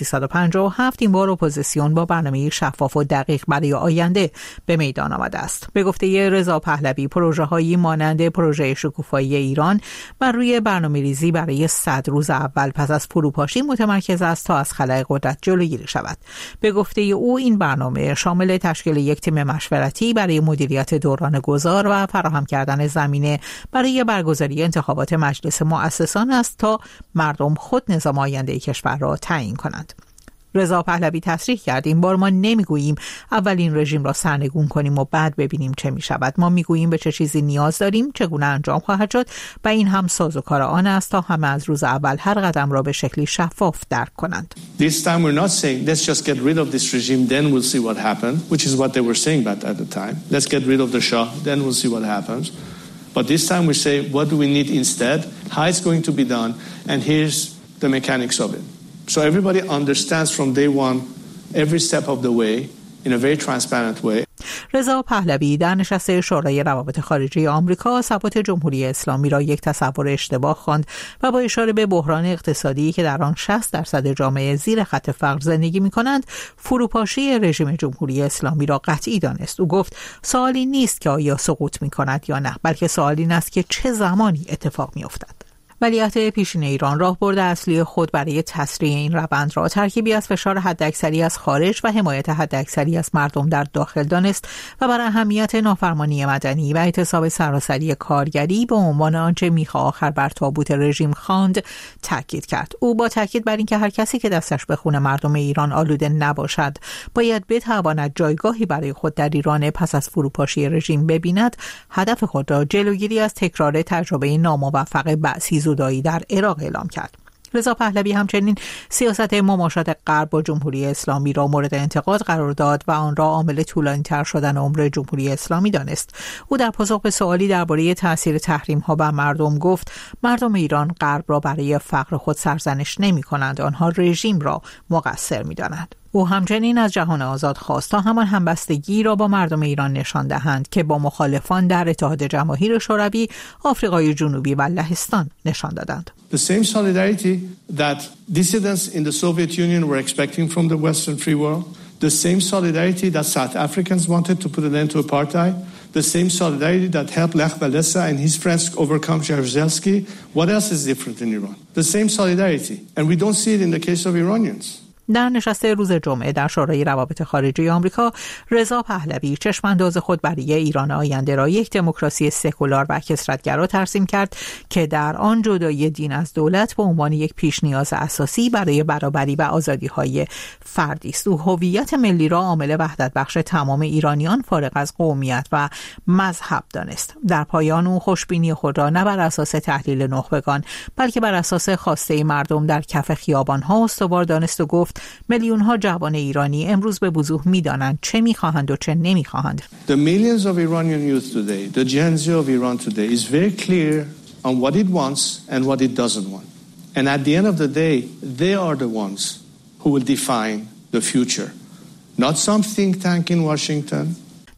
1357 این بار اپوزیسیون با برنامه شفاف و دقیق برای آینده به میدان آمده است. به گفته رضا پهلوی، پروژه‌هایی مانند پروژه شکوفایی ایران بر روی برنامه‌ریزی برای 100 روز اول پس از فروپاشی متمرکز است تا از خلأ قدرت جلوگیری شود. به گفته او این برنامه شامل تشکیل یک تیم مشورتی برای مدیریت دوران گذار و فراهم کردن زمینه برای برگزاری انتخابات مجلس مؤسسان است تا مردم خود نظام آینده کشور را تعیین کنند. رضا پهلوی تصریح کرد این بار ما نمیگوییم اول این رژیم را سرنگون کنیم و بعد ببینیم چه می شود. ما میگوییم به چه چیزی نیاز داریم، چگونه انجام خواهد شد و این هم سازوکار آن است تا همه از روز اول هر قدم را به شکلی شفاف درک کنند. This time we're not saying let's just get rid of this regime then we'll see what happens, which is what they were saying at the time. Let's get rid of the Shah then we'll see what happens. But this time we say what do we need instead, how it's going to be done, and here's the mechanics of it. So everybody understands from day one, every step of the way, in a very transparent way. رضا پهلوی در نشست شورای روابط خارجی آمریکا ثبات جمهوری اسلامی را یک تصور اشتباه خواند و با اشاره به بحران اقتصادی که در آن 60% جامعه زیر خط فقر زندگی می‌کنند، فروپاشی رژیم جمهوری اسلامی را قطعی دانست. او گفت سوالی نیست که آیا سقوط می‌کند یا نه، بلکه سوالی این است که چه زمانی اتفاق می‌افتد. ولیعهد پیشین ایران راهبرد اصلی خود برای تسریع این روند را ترکیبی از فشار حداکثری از خارج و حمایت حداکثری از مردم در داخل دانست و بر اهمیت نافرمانی مدنی و اعتصاب سراسری کارگری به عنوان آنچه میخا آخر بر تابوت رژیم خواند تاکید کرد. او با تاکید بر اینکه هر کسی که دستش به خون مردم ایران آلوده نباشد باید بتواند جایگاهی برای خود در ایران پس از فروپاشی رژیم ببیند، هدف خود را جلوگیری از تکرار تجربه ناموفق بعثی زودایی در عراق اعلام کرد. رضا پهلوی همچنین سیاست مماشات غرب با جمهوری اسلامی را مورد انتقاد قرار داد و آن را عامل طولانی‌تر شدن عمر جمهوری اسلامی دانست. او در پاسخ به سوالی درباره تاثیر تحریم‌ها بر مردم گفت مردم ایران غرب را برای فقر خود سرزنش نمی‌کنند، آنها رژیم را مقصر می‌دانند. او همچنین از جهان آزاد خواست تا همان همبستگی را با مردم ایران نشان دهند که با مخالفان در اتحاد جماهیر شوروی، آفریقای جنوبی و لهستان نشان دادند. The same solidarity that dissidents in the Soviet Union were expecting from the Western free world, the same solidarity that South Africans wanted to put an end to apartheid, the same solidarity that helped Lech Walesa and his friends overcome Jaruzelski. What else is different in Iran? The same solidarity. And we don't see it in the case of Iranians. در نشست روز جمعه در شورای روابط خارجی آمریکا، رضا پهلوی چشمانداز خود برای ایران آینده را یک دموکراسی سکولار و کثرت‌گرا ترسیم کرد که در آن جدایی دین از دولت به عنوان یک پیش نیاز اساسی برای برابری و آزادی‌های فردی است. او هویت ملی را عامل وحدت بخش تمام ایرانیان فارغ از قومیت و مذهب دانست. در پایان او خوشبینی خود را نه بر اساس تحلیل نخبگان بلکه بر اساس خواسته مردم در کف خیابان‌ها استوار دانست و گفت میلیون‌ها جوان ایرانی امروز به وضوح می‌دانند چه می‌خواهند و چه نمی‌خواهند. The millions of Iranian youth today, the Gen Z of Iran today is very clear on what it wants and what it doesn't want. And at the end of the day, they are the ones who will define the future. Not some think tank in Washington.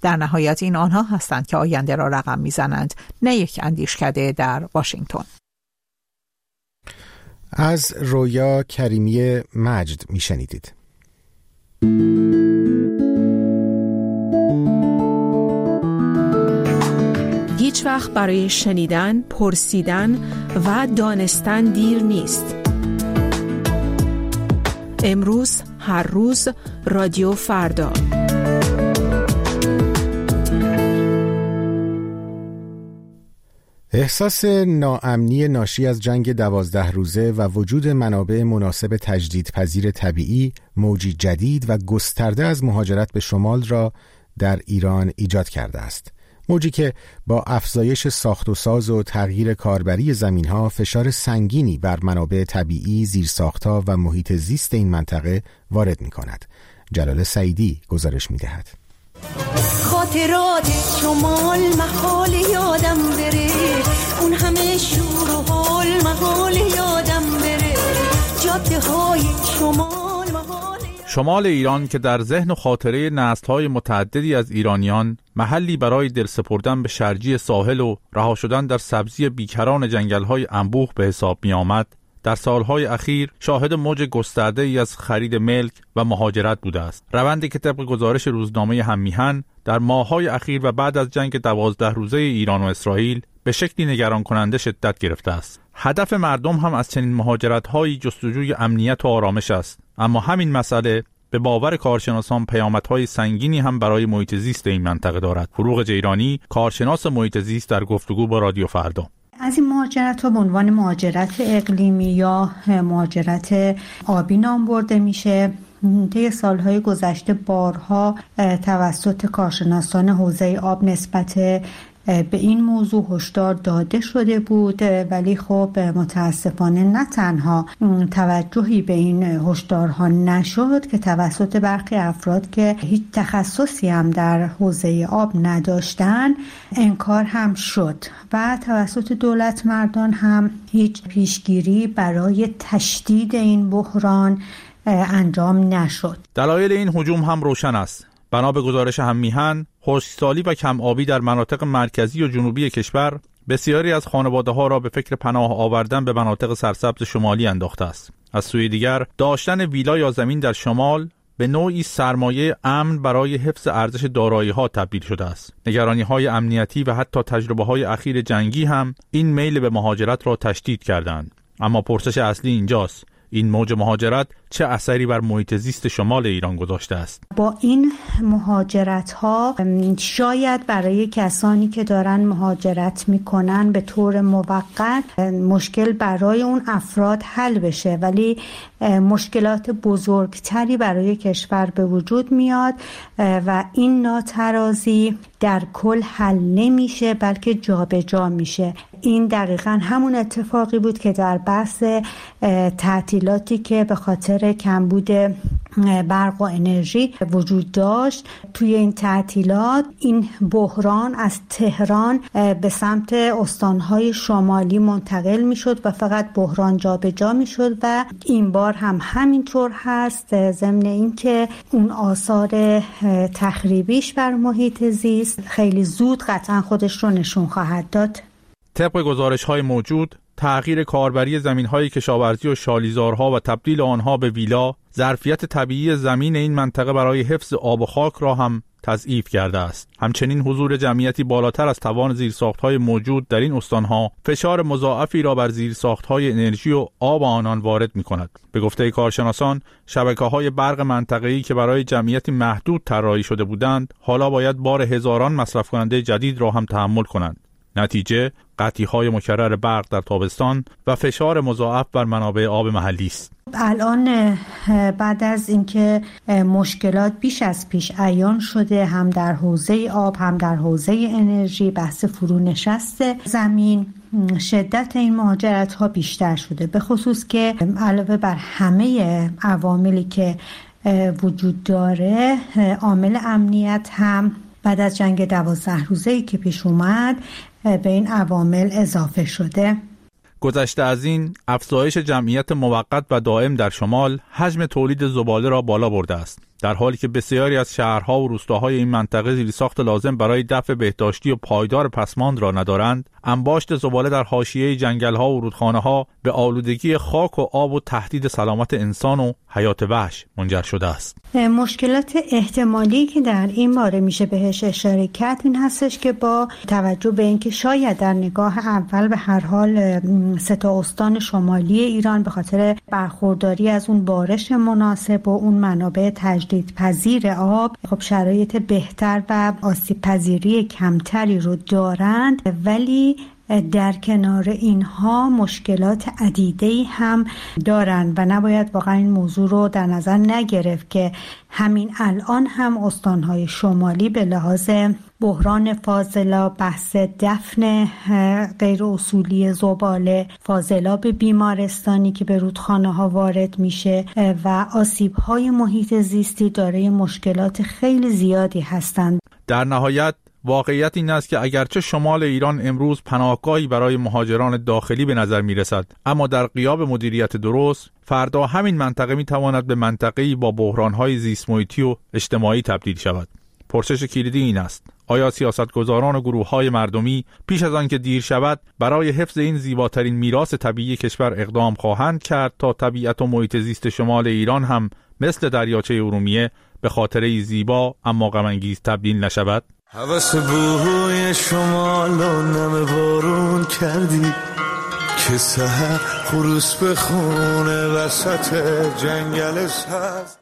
در نهایت این آنها هستند که آینده را رقم میزنند، نه یک اندیشکده در واشنگتن. از رویا کریمی مجد میشنیدید. هیچ وقت برای شنیدن، پرسیدن و دانستن دیر نیست. امروز، هر روز، رادیو فردا. احساس ناامنی ناشی از جنگ 12 روزه و وجود منابع مناسب تجدیدپذیر طبیعی، موجی جدید و گسترده از مهاجرت به شمال را در ایران ایجاد کرده است. موجی که با افزایش ساخت و ساز و تغییر کاربری زمین‌ها فشار سنگینی بر منابع طبیعی، زیرساخت‌ها و محیط زیست این منطقه وارد می‌کند. جلال سعیدی گزارش می‌دهد. خاطرات شمال محال یادم بره، اون همه شور و حال محال یادم بره، جاده های شمال ایران که در ذهن و خاطره نسل‌های متعددی از ایرانیان محلی برای دل سپردن به شرجی ساحل و رها شدن در سبزی بیکران جنگل‌های انبوه به حساب می‌آمد، در سالهای اخیر شاهد موج گسترده‌ای از خرید ملک و مهاجرت بوده است. روندی که طبق گزارش روزنامه هممیهن در ماه‌های اخیر و بعد از جنگ 12 روزه ایران و اسرائیل به شکلی نگران کننده شدت گرفته است. هدف مردم هم از چنین مهاجرت‌هایی جستجوی امنیت و آرامش است، اما همین مسئله به باور کارشناسان پیامدهای سنگینی هم برای محیط زیست این منطقه دارد. فروغ جیرانی، کارشناس محیط زیست، در گفتگو با رادیو فردا. از این مهاجرت‌ها به عنوان مهاجرت اقلیمی یا مهاجرت آبی نام برده میشه. طی سالهای گذشته بارها توسط کارشناسان حوزه آب نسبت به این موضوع هشدار داده شده بود، ولی خب متاسفانه نه تنها توجهی به این هشدارها نشد که توسط برخی افراد که هیچ تخصصی هم در حوزه آب نداشتن انکار هم شد و توسط دولت مردان هم هیچ پیشگیری برای تشدید این بحران انجام نشد. دلایل این هجوم هم روشن است. بنا به گزارش هممیهن، خشکسالی و کم آبی در مناطق مرکزی و جنوبی کشور بسیاری از خانواده‌ها را به فکر پناه آوردن به مناطق سرسبز شمالی انداخته است. از سوی دیگر، داشتن ویلا یا زمین در شمال به نوعی سرمایه امن برای حفظ ارزش دارایی‌ها تبدیل شده است. نگرانی‌های امنیتی و حتی تجربه‌های اخیر جنگی هم این میل به مهاجرت را تشدید کردند. اما پرسش اصلی اینجاست: این موج مهاجرت چه اثری بر محیط زیست شمال ایران گذاشته است؟ با این مهاجرت ها شاید برای کسانی که دارن مهاجرت میکنن به طور موقت مشکل برای اون افراد حل بشه، ولی مشکلات بزرگتری برای کشور به وجود میاد و این ناترازی در کل حل نمیشه بلکه جابجا میشه. این دقیقاً همون اتفاقی بود که در بحث تعطیلاتی که به خاطر کمبود برق و انرژی وجود داشت، توی این تعطیلات این بحران از تهران به سمت استانهای شمالی منتقل میشد و فقط بحران جابجا میشد و این بار هم همینطور هست، ضمن اینکه اون آثار تخریبیش بر محیط زیست خیلی زود قطعا خودش رو نشون خواهد داد. طبق گزارش‌های موجود، تغییر کاربری زمین‌های کشاورزی و شالیزارها و تبدیل آنها به ویلا، ظرفیت طبیعی زمین این منطقه برای حفظ آب و خاک را هم تضعیف کرده است. همچنین حضور جمعیتی بالاتر از توان زیرساخت‌های موجود در این استان‌ها فشار مضاعفی را بر زیرساخت‌های انرژی و آب آنان وارد می‌کند. به گفته کارشناسان، شبکه‌های برق منطقه‌ای که برای جمعیتی محدود طراحی شده بودند، حالا باید بار هزاران مصرف کننده جدید را هم تحمل کنند. نتیجه قطعی‌های مکرر برق در تابستان و فشار مضاعف بر منابع آب محلی است. الان بعد از اینکه مشکلات بیش از پیش عیان شده، هم در حوزه آب هم در حوزه انرژی، بحث فرونشست زمین، شدت این مهاجرت ها بیشتر شده، به خصوص که علاوه بر همه عواملی که وجود داره، عامل امنیت هم بعد از جنگ 12 روزه‌ای که پیش اومد به این عوامل اضافه شده. گذشته از این، افزایش جمعیت موقت و دائم در شمال حجم تولید زباله را بالا برده است. در حالی که بسیاری از شهرها و روستاهای این منطقه زیرساخت لازم برای دفع بهداشتی و پایدار پسماند را ندارند، انباشت زباله در حاشیه جنگل‌ها و رودخانه‌ها به آلودگی خاک و آب و تهدید سلامت انسان و حیات وحش منجر شده است. مشکلات احتمالی که در این باره میشه بهش اشاره کرد این هستش که با توجه به اینکه شاید در نگاه اول به هر حال 3 استان شمالی ایران به خاطر برخورداری از اون بارش مناسب و اون منابع تجدیدپذیر آب خب شرایط بهتر و آسیب پذیری کمتری رو دارند، ولی در کنار اینها مشکلات عدیده‌ای هم دارند و نباید واقعا این موضوع رو در نظر نگرفت که همین الان هم استانهای شمالی به لحاظ بحران فاضلاب، بحث دفن غیر اصولی زباله، فاضلاب بیمارستانی که به رودخانه ها وارد میشه و آسیب های محیط زیستی دارای مشکلات خیلی زیادی هستند. در نهایت واقعیت این است که اگرچه شمال ایران امروز پناهگاهی برای مهاجران داخلی به نظر می رسد، اما در غیاب مدیریت درست فردا همین منطقه می تواند به منطقه‌ای با بحران‌های زیست محیطی و اجتماعی تبدیل شود. پرسش کلیدی این است: آیا سیاستگزاران و گروه‌های مردمی پیش از آن که دیر شود برای حفظ این زیباترین میراث طبیعی کشور اقدام خواهند کرد تا طبیعت و محیط زیست شمال ایران هم مثل دریاچه ارومیه به خاطره زیبا اما غم‌انگیز تبدیل نشود؟ هوس بوی شمال و نم بارون کردی که سحر خروس بخونه وسط جنگل سبز.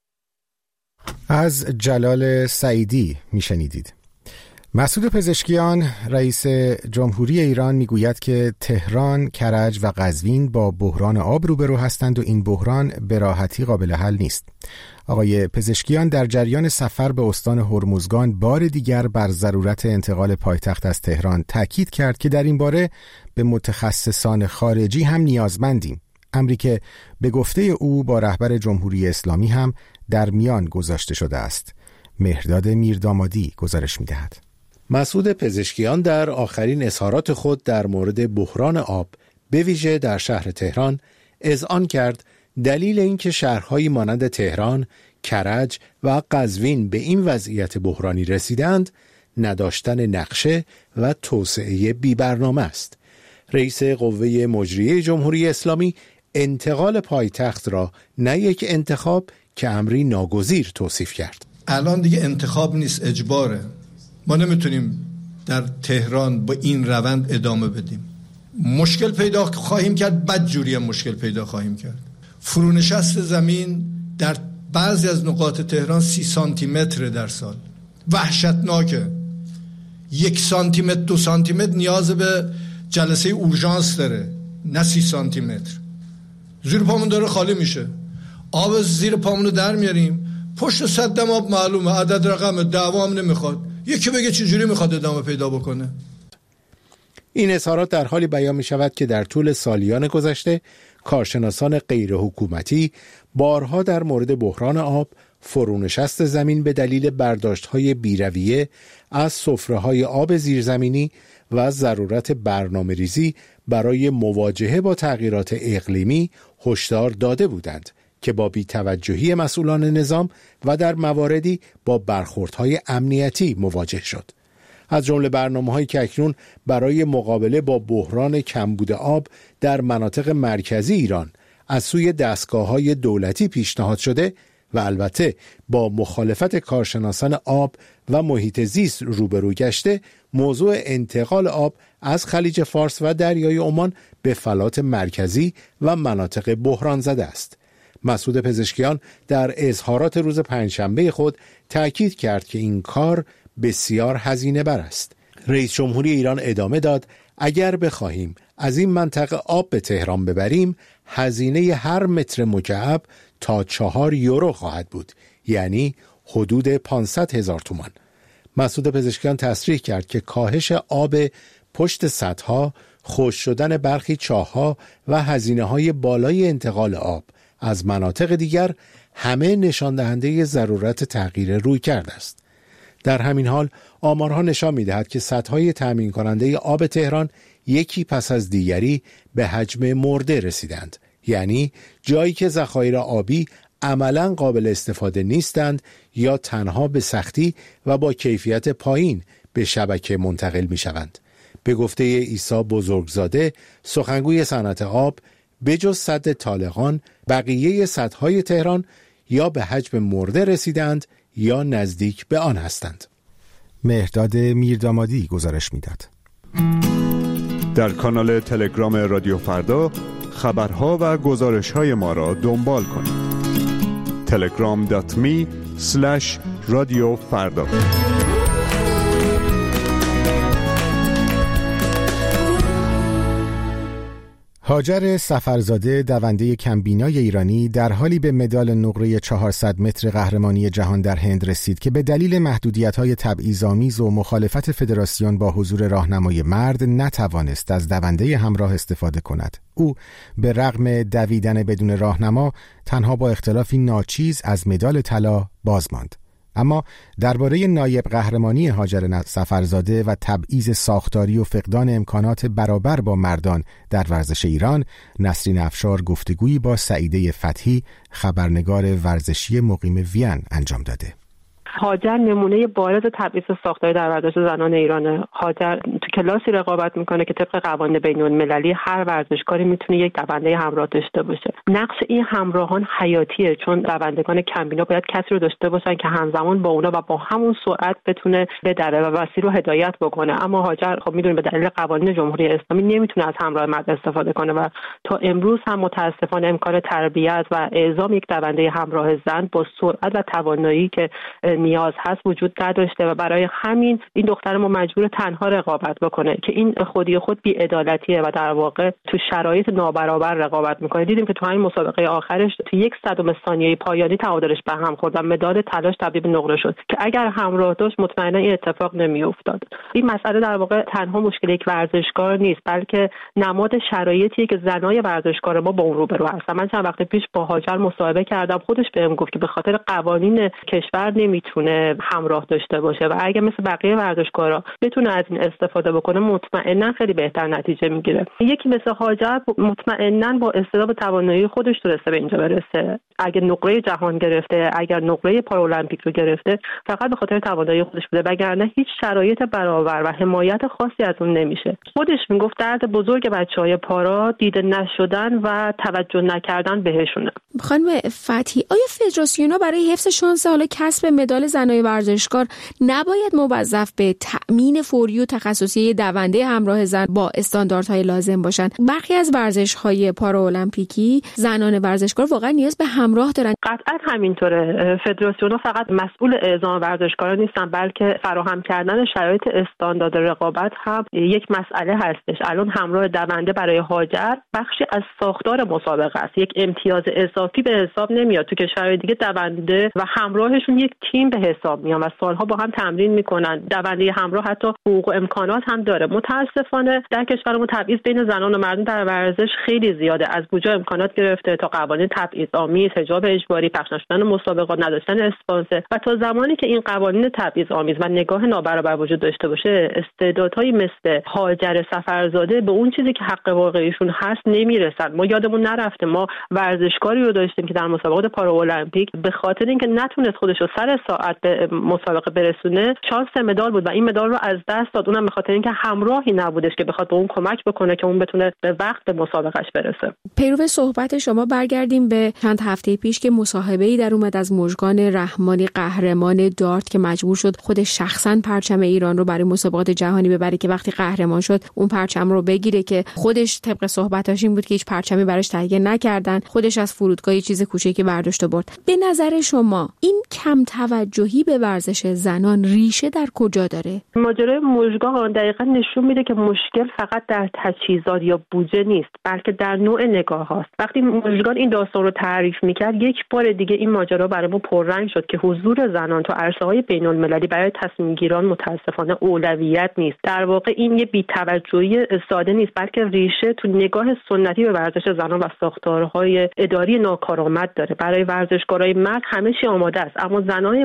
از جلال سعیدی میشنیدید. مسعود پزشکیان رئیس جمهوری ایران میگوید که تهران، کرج و قزوین با بحران آب روبرو هستند و این بحران به راحتی قابل حل نیست. آقای پزشکیان در جریان سفر به استان هرمزگان بار دیگر بر ضرورت انتقال پایتخت از تهران تاکید کرد که در این باره به متخصصان خارجی هم نیازمندیم، امری که به گفته او با رهبر جمهوری اسلامی هم در میان گذاشته شده است. مهرداد میردامادی گزارش می‌دهد. مسعود پزشکیان در آخرین اظهارات خود در مورد بحران آب به ویژه در شهر تهران اذعان کرد دلیل اینکه شهرهایی مانند تهران، کرج و قزوین به این وضعیت بحرانی رسیدند نداشتن نقشه و توسعه بی برنامه است. رئیس قوه مجریه جمهوری اسلامی انتقال پایتخت را نه یک انتخاب که امری ناگزیر توصیف کرد. الان دیگه انتخاب نیست، اجباره. ما نمیتونیم در تهران با این روند ادامه بدیم. مشکل پیدا خواهیم کرد، بدجوری هم مشکل پیدا خواهیم کرد. فرونشست زمین در بعضی از نقاط تهران 30 سانتی متر در سال. وحشتناکه. 1 سانتی متر 2 سانتی متر نیاز به جلسه اورژانس داره، نه 30 سانتی متر. زیر پامون داره خالی میشه. آب زیر پامون رو در میاریم، پشت صدم آب معلومه، عدد رقم دعوا هم نمیخواد. یکی بگه چجوری میخواد ادامه پیدا بکنه. این اظهارات در حالی بیان می شود که در طول سالیان گذشته کارشناسان غیر حکومتی بارها در مورد بحران آب، فرونشست زمین به دلیل برداشت‌های بی‌رویه از سفره‌های آب زیرزمینی و ضرورت برنامه‌ریزی برای مواجهه با تغییرات اقلیمی هشدار داده بودند که با بی‌توجهی مسئولان نظام و در مواردی با برخوردهای امنیتی مواجه شد. از جمله برنامه‌هایی که اکنون برای مقابله با بحران کمبود آب در مناطق مرکزی ایران از سوی دستگاه‌های دولتی پیشنهاد شده و البته با مخالفت کارشناسان آب و محیط زیست روبرو گشته، موضوع انتقال آب از خلیج فارس و دریای عمان به فلات مرکزی و مناطق بحران زده است. مسعود پزشکیان در اظهارات روز پنجشنبه خود تأکید کرد که این کار بسیار هزینه بر است. رئیس جمهوری ایران ادامه داد اگر بخواهیم از این منطقه آب به تهران ببریم هزینه هر متر مکعب تا 4 یورو خواهد بود، یعنی حدود 500,000 تومان. مسعود پزشکیان تصریح کرد که کاهش آب پشت سدها، خشک شدن برخی چاه‌ها و هزینه‌های بالای انتقال آب از مناطق دیگر همه نشان دهنده ضرورت تغییر رویکرد است. در همین حال آمارها نشان می‌دهد که سدهای تامین کننده آب تهران یکی پس از دیگری به حجم مرده رسیدند، یعنی جایی که ذخایر آبی عملاً قابل استفاده نیستند یا تنها به سختی و با کیفیت پایین به شبکه منتقل می شوند. به گفته عیسی بزرگزاده، سخنگوی صنعت آب، بجز سد طالقان، بقیه سدهای تهران یا به حجم مرده رسیدند یا نزدیک به آن هستند. مهرداد میردامادی گزارش میداد. در کانال تلگرام رادیو فردا خبرها و گزارش‌های ما را دنبال کنید. telegram.me/رادیو فردا. هاجر سفرزاده، دونده کمبینای ایرانی، در حالی به مدال نقره 400 متر قهرمانی جهان در هند رسید که به دلیل محدودیت‌های تبعیض‌آمیز و مخالفت فدراسیون با حضور راهنمای مرد نتوانست از دونده همراه استفاده کند. او به رغم دویدن بدون راهنما تنها با اختلافی ناچیز از مدال طلا باز ماند. اما درباره نایب قهرمانی هاجر سفرزاده و تبعیض ساختاری و فقدان امکانات برابر با مردان در ورزش ایران، نسرین افشار گفتگویی با سعیده فتحی، خبرنگار ورزشی مقیم وین انجام داده. هاجر نمونه بارز تبعیض ساختاری در ورزش زنان ایرانه. هاجر تو کلاسی رقابت میکنه که طبق قوانین بین‌المللی هر ورزشکاری میتونه یک دونده همراه داشته باشه. نقش این همراهان حیاتیه، چون دوندگان کمبینا باید کسی رو داشته باشن که همزمان با اونا و با همون سرعت بتونه بدره و مسیر رو هدایت بکنه. اما هاجر خب میدونید به دلیل قوانین جمهوری اسلامی نمیتونه از همراه مرد استفاده کنه و تا امروز هم متاسفانه امکان تربیت و اعزام یک دونده همراه زن با سرعت و توانایی که نیاز هست وجود نداشته و برای همین این دختر ما مجبور تنها رقابت بکنه که این خودی خود بی‌عدالتیه و در واقع تو شرایط نابرابر رقابت میکنه. دیدیم که تو همین مسابقه آخرش تو 1/100 ثانیه پایانی تعادلش به هم خورد و مدال طلاش تبدیل به نقره شد که اگر همراه داشت مطمئنا این اتفاق نمیافتاد. این مسئله در واقع تنها مشکل یک ورزشکار نیست، بلکه نماد شرایطیه که زنای ورزشکار ما با اون روبرو هستن. من چند وقت پیش با هاجر مصاحبه کردم، خودش بهم گفت که به خاطر قوانین کشور نمیتونه همراه داشته باشه و اگه مثل بقیه ورزشکارا بتونه از این استفاده بکنه مطمئنا خیلی بهتر نتیجه میگیره. یکی مثل هاجر مطمئنا با استعداد و توانایی خودش تونسته به اینجا برسه. اگه نقره جهان گرفته، اگر نقره پارالمپیک رو گرفته، فقط به خاطر توانایی خودش بوده، وگرنه هیچ شرایط برابر و حمایت خاصی از اون نمیشه. خودش میگفت درد بزرگ بچهای پارا دیده نشدن و توجه نکردن بهشونه. خانم فتحی، آیا فدراسیون‌ها برای حفظ شانس حالا کسب مدال زنای ورزشکار نباید موظف به تأمین فوری و تخصصی دونده همراه زن با استانداردهای لازم باشند؟ برخی از ورزش‌های پارالمپیکی زنان ورزشکار واقعا نیاز به همراه دارن. قطعا همینطوره. فدراسیون‌ها فقط مسئول اعزام ورزشکارا نیستن، بلکه فراهم کردن شرایط استاندارد رقابت هم یک مسئله هستش. الان همراه دونده برای هاجر بخشی از ساختار مسابقه است. یک امتیاز اضافی به حساب نمیاد. تو کشورهای دیگه دونده و همراهشون یک تیم به حساب میان و سالها با هم تمرین میکنن. دونده همراه حتی حقوق و امکانات هم داره. متاسفانه در کشورمون تبعیض بین زنان و مردان در ورزش خیلی زیاده، از بودجه امکانات گرفته تا قوانین تبعیض‌آمیز، حجاب اجباری، پخش نشدن مسابقات، نداشتن اسپانسر. و تا زمانی که این قوانین تبعیض‌آمیز و نگاه نابرابر وجود داشته باشه، استعدادهایی مثل هاجر سفرزاده به اون چیزی که حق واقعیشون هست نمیرسن. ما یادمون نرفته ما ورزشکاری رو داشتیم که در مسابقات پارالمپیک به خاطر اینکه نتونست خودش رو سر ساعت به مسابقه برسونه، شانس مدال بود و این مدال رو از دست داد. اونم به خاطر اینکه همراهی نبودش که بخواد به اون کمک بکنه که اون بتونه به وقت به مسابقهش برسه. پیرو صحبت شما برگردیم به چند هفته پیش که مصاحبه‌ای در اومد از مژگان رحمانی، قهرمان دارت که مجبور شد خودش شخصا پرچم ایران رو برای مسابقات جهانی ببره که وقتی قهرمان شد اون پرچم رو بگیره که خودش طبق صحبتاش این بود که هیچ پرچمی براش تهیه نکردن، خودش از فرودگاه چیز کوچیکی برداشت و برد. به نظر شما این کم توجهی به ورزش زنان ریشه در کجا داره؟ ماجرای مژگان دقیقاً نشون میده که مشکل فقط در تجهیزات یا بودجه نیست، بلکه در نوع نگاه هاست. وقتی مژگان این داستان رو تعریف میکرد، یک بار دیگه این ماجرا برای ما پررنگ شد که حضور زنان تو عرصه‌های بین‌المللی برای تصمیم گیران متاسفانه اولویت نیست. در واقع این یه بی‌توجهی ساده نیست، بلکه ریشه تو نگاه سنتی به ورزش زنان و ساختارهای اداری ناکارآمد داره. برای ورزشکارای مرد همه چی آماده است، اما زنان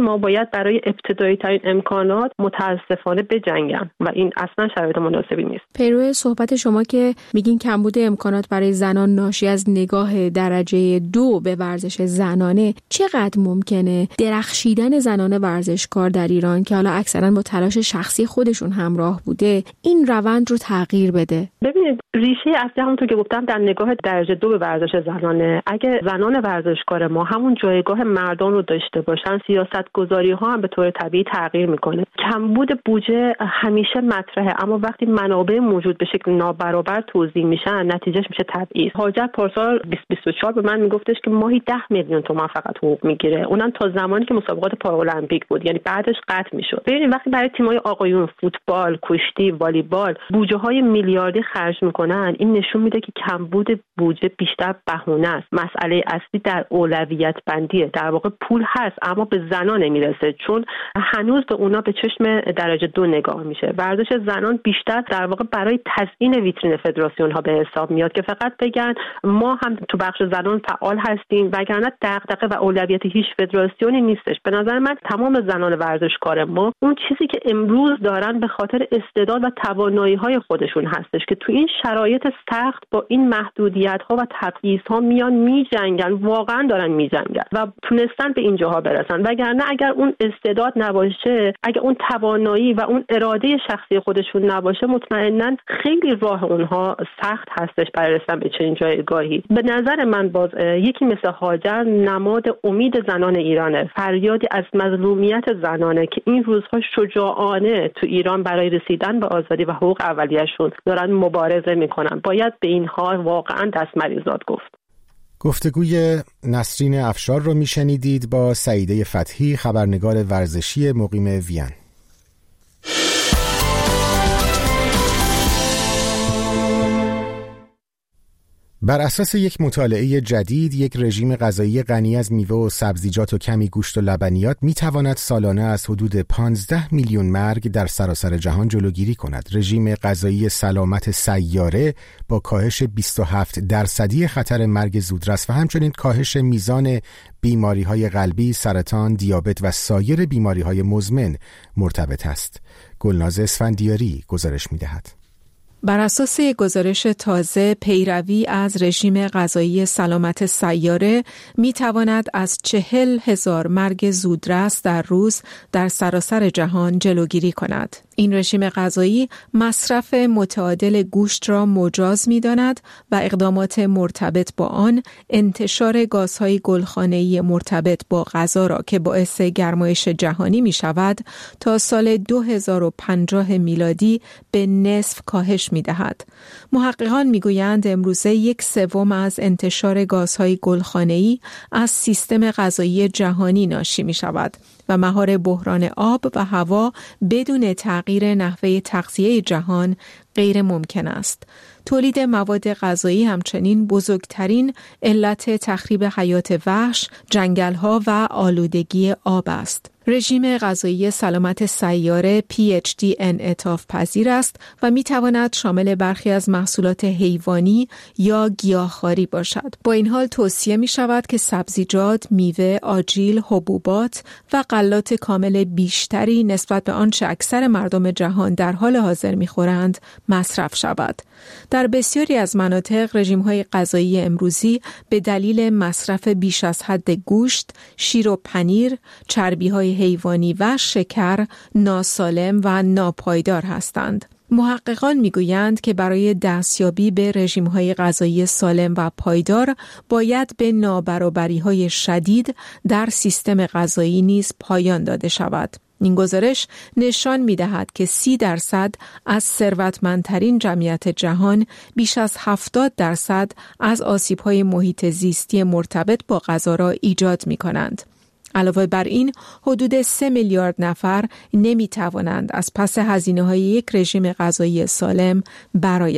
ما باید برای ابتدایی ترین امکانات متاسفانه بجنگن و این اصلا شرایط مناسبی نیست. پیرو صحبت شما که میگین کمبود امکانات برای زنان ناشی از نگاه درجه 2 به ورزش زنانه، چقدر ممکنه درخشیدن زنان ورزشکار در ایران که حالا اکثرا با تلاش شخصی خودشون همراه بوده این روند رو تغییر بده؟ ببینید ریشه اصلی همونطور که گفتم در نگاه درجه 2 به ورزش زنانه. اگه زنان ورزشکار ما همون جایگاه مردان رو داشته باشن، سیاستگذاری ها هم به طور طبیعی تغییر میکنه. کمبود بودجه همیشه مطرحه، اما وقتی منابع موجود به شکل نابرابر توزیع میشن نتیجهش میشه تبعیض. حاجت پارسال 2024 به من میگفتش که ماهی 10 میلیون تومان فقط حقوق میگیره، اونم تا زمانی که مسابقات پارالمپیک بود، یعنی بعدش قطع میشد. ببینید وقتی برای تیم‌های آقایون فوتبال، کشتی، والیبال بودجه‌های میلیاردی خرج میکنن، این نشون میده که کمبود بودجه بیشتر بهونه است. مسئله اصلی در اولویت بندیه. در واقع پول هست اما به زنان نمیرسه، چون هنوز به اونا به چشم درجه 2 نگاه میشه. ورزش زنان بیشتر در واقع برای تزیین ویترین فدراسیون ها به حساب میاد که فقط بگن ما هم تو بخش زنان فعال هستیم، وگرنه دغدغه و اولویت هیچ فدراسیونی نیستش. به نظر من تمام زنان ورزشکار ما اون چیزی که امروز دارن به خاطر استعداد و توانایی‌های خودشون هستش که تو این شرایط سخت با این محدودیت‌ها و تبعیض‌ها میان میجنگن، واقعا دارن میجنگن و تونستن به اینجاها برسن. وگرنه اگر اون استعداد نباشه، اگر اون توانایی و اون اراده شخصی خودشون نباشه، مطمئناً خیلی راه اونها سخت هستش برای رسیدن به چنین جایگاهی. به نظر من باز یکی مثل هاجر نماد امید زنان ایرانه، فریادی از مظلومیت زنانه که این روزها شجاعانه تو ایران برای رسیدن به آزادی و حقوق اولیه‌شون دارن مبارزه میکنن. باید به اینها واقعا دست مریزاد گفت. گفتگوی نسرین افشار رو میشنیدید با سعیده فتحی، خبرنگار ورزشی مقیم وین. بر اساس یک مطالعه جدید، یک رژیم غذایی غنی از میوه و سبزیجات و کمی گوشت و لبنیات میتواند سالانه از حدود 15 میلیون مرگ در سراسر جهان جلوگیری کند. رژیم غذایی سلامت سیاره با کاهش 27% خطر مرگ زودرس و همچنین کاهش میزان بیماری‌های قلبی، سرطان، دیابت و سایر بیماری‌های مزمن مرتبط است. گلناز اسفندیاری گزارش می‌دهد. بر اساس گزارش تازه، پیروی از رژیم غذایی سلامت سیاره می تواند از 40,000 مرگ زودرس در روز در سراسر جهان جلوگیری کند. این رژیم غذایی مصرف متعادل گوشت را مجاز می داند و اقدامات مرتبط با آن انتشار گازهای گلخانه‌ای مرتبط با غذا را که باعث گرمایش جهانی می شود تا سال 2050 میلادی به نصف کاهش می دهد. محققان می گویند امروزه 1/3 از انتشار گازهای گلخانه‌ای از سیستم غذایی جهانی ناشی می شود و مهار بحران آب و هوا بدون تغییر نحوه تغذیه جهان غیر ممکن است. تولید مواد غذایی همچنین بزرگترین علت تخریب حیات وحش، جنگل‌ها و آلودگی آب است. رژیم غذایی سلامت سیاره PHD انعطاف پذیر است و می تواند شامل برخی از محصولات حیوانی یا گیاهخواری باشد. با این حال توصیه می شود که سبزیجات، میوه، آجیل، حبوبات و غلات کامل بیشتری نسبت به آنچه اکثر مردم جهان در حال حاضر می خورند مصرف شود. در بسیاری از مناطق رژیم‌های غذایی امروزی به دلیل مصرف بیش از حد گوشت، شیر و پنیر، چربی‌های حیوانی و شکر ناسالم و ناپایدار هستند. محققان میگویند که برای دستیابی به رژیم‌های غذایی سالم و پایدار باید به نابرابری‌های شدید در سیستم غذایی نیز پایان داده شود. این گزارش نشان می‌دهد که 30% از ثروتمندترین جمعیت جهان بیش از 70% از آسیب‌های محیط زیستی مرتبط با غذا را ایجاد می‌کنند. علاوه بر این، حدود 3 میلیارد نفر نمی‌توانند از پس هزینه‌های یک رژیم غذایی سالم برآیند.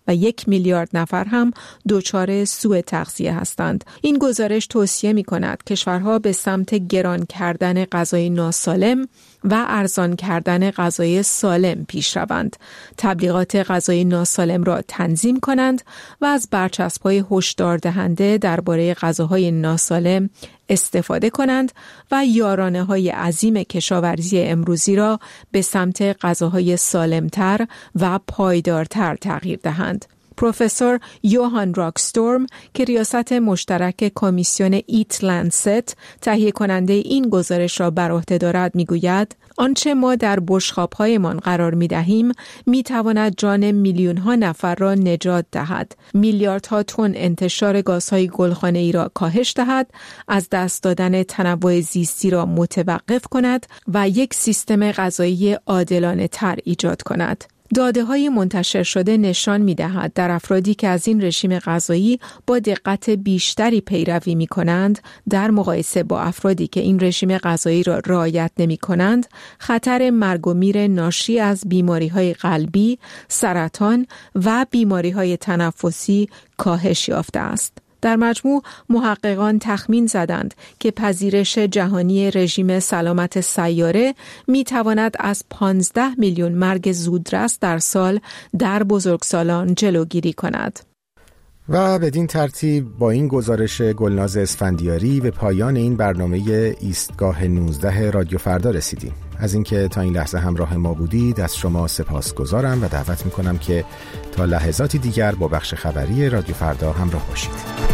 و 1 میلیارد نفر هم دچار سوء تغذیه هستند. این گزارش توصیه می‌کند کشورها به سمت گران کردن غذای ناسالم و ارزان کردن غذای سالم پیش روند. تبلیغات غذای ناسالم را تنظیم کنند و از برچسب‌های هشدار دهنده درباره غذاهای ناسالم استفاده کنند و یارانه‌های عظیم کشاورزی امروزی را به سمت غذاهای سالمتر و پایدارتر تغییر دهند. پروفسور یوهان راکستورم که ریاست مشترک کمیسیون ایت لنست تهیه کننده این گزارش را بر عهده دارد میگوید آنچه ما در بشقاب‌هایمان قرار می‌دهیم می‌تواند جان میلیون‌ها نفر را نجات دهد، میلیاردها تن انتشار گازهای گلخانه‌ای را کاهش دهد، از دست دادن تنوع زیستی را متوقف کند و یک سیستم غذایی عادلانه‌تر ایجاد کند. داده‌های منتشر شده نشان می‌دهد در افرادی که از این رژیم غذایی با دقت بیشتری پیروی می‌کنند در مقایسه با افرادی که این رژیم غذایی را رعایت نمی‌کنند، خطر مرگ و میر ناشی از بیماری‌های قلبی، سرطان و بیماری‌های تنفسی کاهش یافته است. در مجموع محققان تخمین زدند که پذیرش جهانی رژیم سلامت سیاره می‌تواند از 15 میلیون مرگ زودرس در سال در بزرگسالان جلوگیری کند. و بدین ترتیب با این گزارش گلناز اسفندیاری به پایان این برنامه ایستگاه 19 رادیو فردا رسیدیم. از اینکه تا این لحظه همراه ما بودید از شما سپاسگزارم و دعوت می‌کنم که تا لحظاتی دیگر با بخش خبری رادیو فردا همراه باشید.